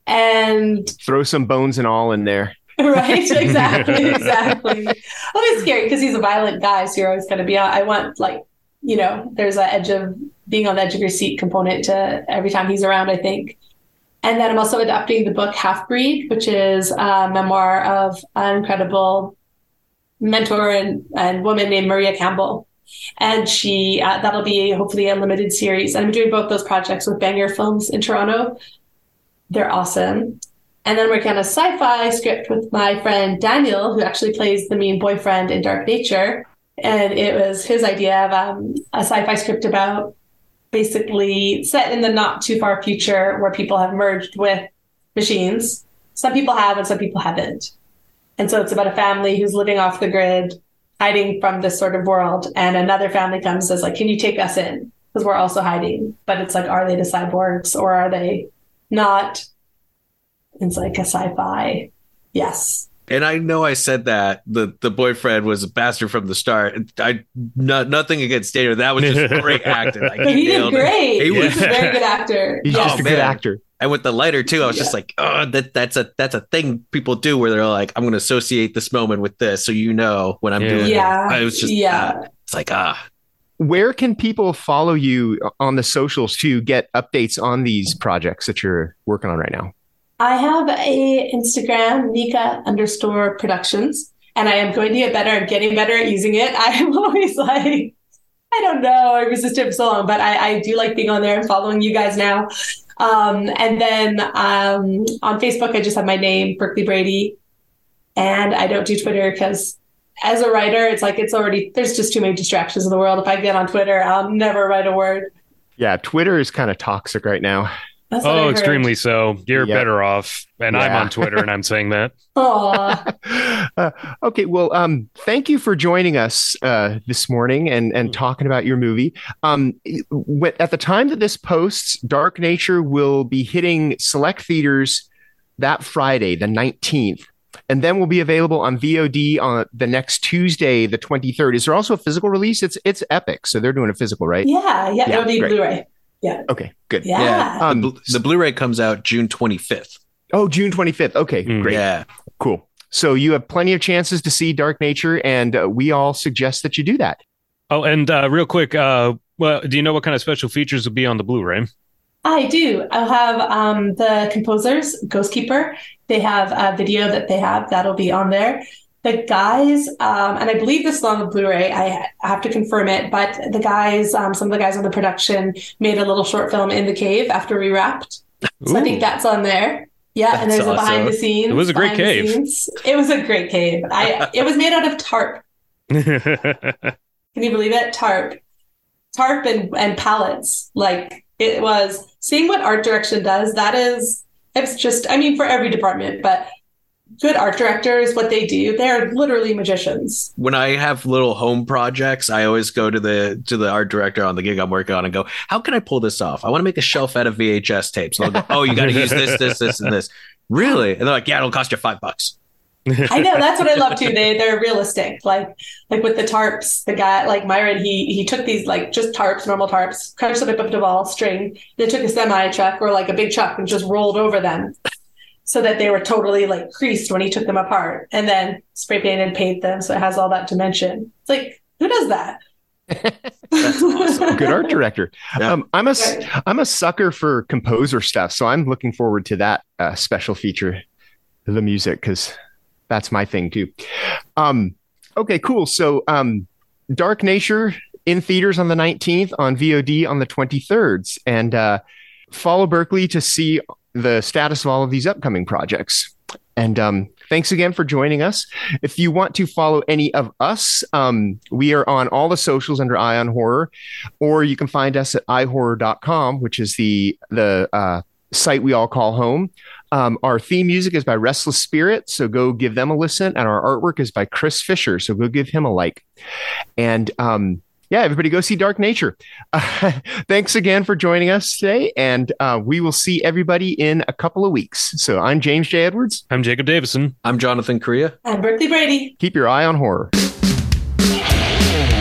And throw some bones and all in there. Right, exactly, exactly. Well, it's scary because he's a violent guy, so you're always going to be on. I want, like, you know, there's an edge of being on the edge of your seat component to every time he's around, I think. And then I'm also adapting the book Half Breed, which is a memoir of an incredible mentor and, and woman named Maria Campbell. And she, uh, that'll be hopefully a limited series. And I'm doing both those projects with Banger Films in Toronto. They're awesome. And then I'm working on a sci-fi script with my friend Daniel, who actually plays the mean boyfriend in Dark Nature. And it was his idea of um, a sci-fi script about basically set in the not too far future where people have merged with machines. Some people have and some people haven't. And so it's about a family who's living off the grid, hiding from this sort of world. And another family comes and says, like, can you take us in? Because we're also hiding. But it's like, are they the cyborgs or are they not? It's like a sci-fi. Yes. And I know I said that the, the boyfriend was a bastard from the start. I not nothing against Daniel. That was just great acting. Like, he, he did great. He He was was a very good actor. He's Yeah. just a Oh, good man. actor. And with the lighter too, I was Yeah. just like, oh, that that's a that's a thing people do where they're like, I'm going to associate this moment with this, so you know when I'm Yeah. doing Yeah. it. I was just Yeah. uh, it's like ah. Where can people follow you on the socials to get updates on these projects that you're working on right now? I have a Instagram, Nika underscore productions, and I am going to get better. I'm getting better at using it. I am always like, I don't know, I resisted it for so long, but I, I do like being on there and following you guys now. Um, and then um, on Facebook, I just have my name, Berkeley Brady, and I don't do Twitter because as a writer, it's like it's already, there's just too many distractions in the world. If I get on Twitter, I'll never write a word. Yeah, Twitter is kind of toxic right now. That's what I Oh, heard. extremely so. You're Yep. better off. And I'm Yeah. on Twitter and I'm saying that. Aw. uh, okay, well, um, thank you for joining us uh, this morning and, and talking about your movie. Um, w- at the time that this posts, Dark Nature will be hitting select theaters that Friday, the nineteenth, and then will be available on V O D on the next Tuesday, the twenty-third. Is there also a physical release? It's it's Epic, so they're doing a physical, right? Yeah, yeah, Yeah, it'll be great. Blu-ray. Okay, good. Yeah. Yeah. Um, the, Blu- the Blu-ray comes out June twenty-fifth. Oh, June twenty-fifth. Okay, Mm. great. Yeah. Cool. So you have plenty of chances to see Dark Nature, and uh, we all suggest that you do that. Oh, and uh, real quick, uh, well, do you know what kind of special features will be on the Blu-ray? I do. I'll have um, the composers, Ghostkeeper. They have a video that they have that'll be on there. The guys, um, and I believe this is on the Blu-ray, I have to confirm it, but the guys, um, some of the guys on the production made a little short film in the cave after we wrapped. So I think that's on there. Yeah, and That's there's a behind the awesome. scenes. It was a great behind the cave. scenes. It was a great cave. I it was made out of tarp. Can you believe it? Tarp. Tarp and, and pallets. Like it was seeing what art direction does, that is it's just I mean for every department, but good art directors, what they do, they're literally magicians. When I have little home projects, I always go to the to the art director on the gig I'm working on and go, how can I pull this off? I want to make a shelf out of V H S tapes. And they'll go, oh, you got to use this, this, this, and this. Really? And they're like, yeah, it'll cost you five bucks. I know, that's what I love too. They they're realistic. Like like with the tarps, the guy like Myron, he he took these like just tarps, normal tarps, crunched them up into a ball, string, then took a semi truck or like a big truck and just rolled over them so that they were totally like creased when he took them apart, and then spray painted and paint them so it has all that dimension. It's like, who does that? That's awesome. Good art director. Yeah. Um, I'm a s- Right. I'm a sucker for composer stuff, so I'm looking forward to that uh, special feature, the music, because that's my thing too. Um, okay, cool. So, um, Dark Nature in theaters on the nineteenth, on V O D on the twenty-third, and uh, follow Berkeley to see the status of all of these upcoming projects. And um, thanks again for joining us. If you want to follow any of us, um, we are on all the socials under Eye on Horror, or you can find us at i horror dot com, which is the the uh, site we all call home. Um, our theme music is by Restless Spirit, so go give them a listen. And our artwork is by Chris Fisher, so go give him a like. And um, yeah, everybody go see Dark Nature. Uh, thanks again for joining us today, and uh, we will see everybody in a couple of weeks. So I'm James J. Edwards. I'm Jacob Davison. I'm Jonathan Correa. I'm Berkeley Brady. Keep your eye on horror.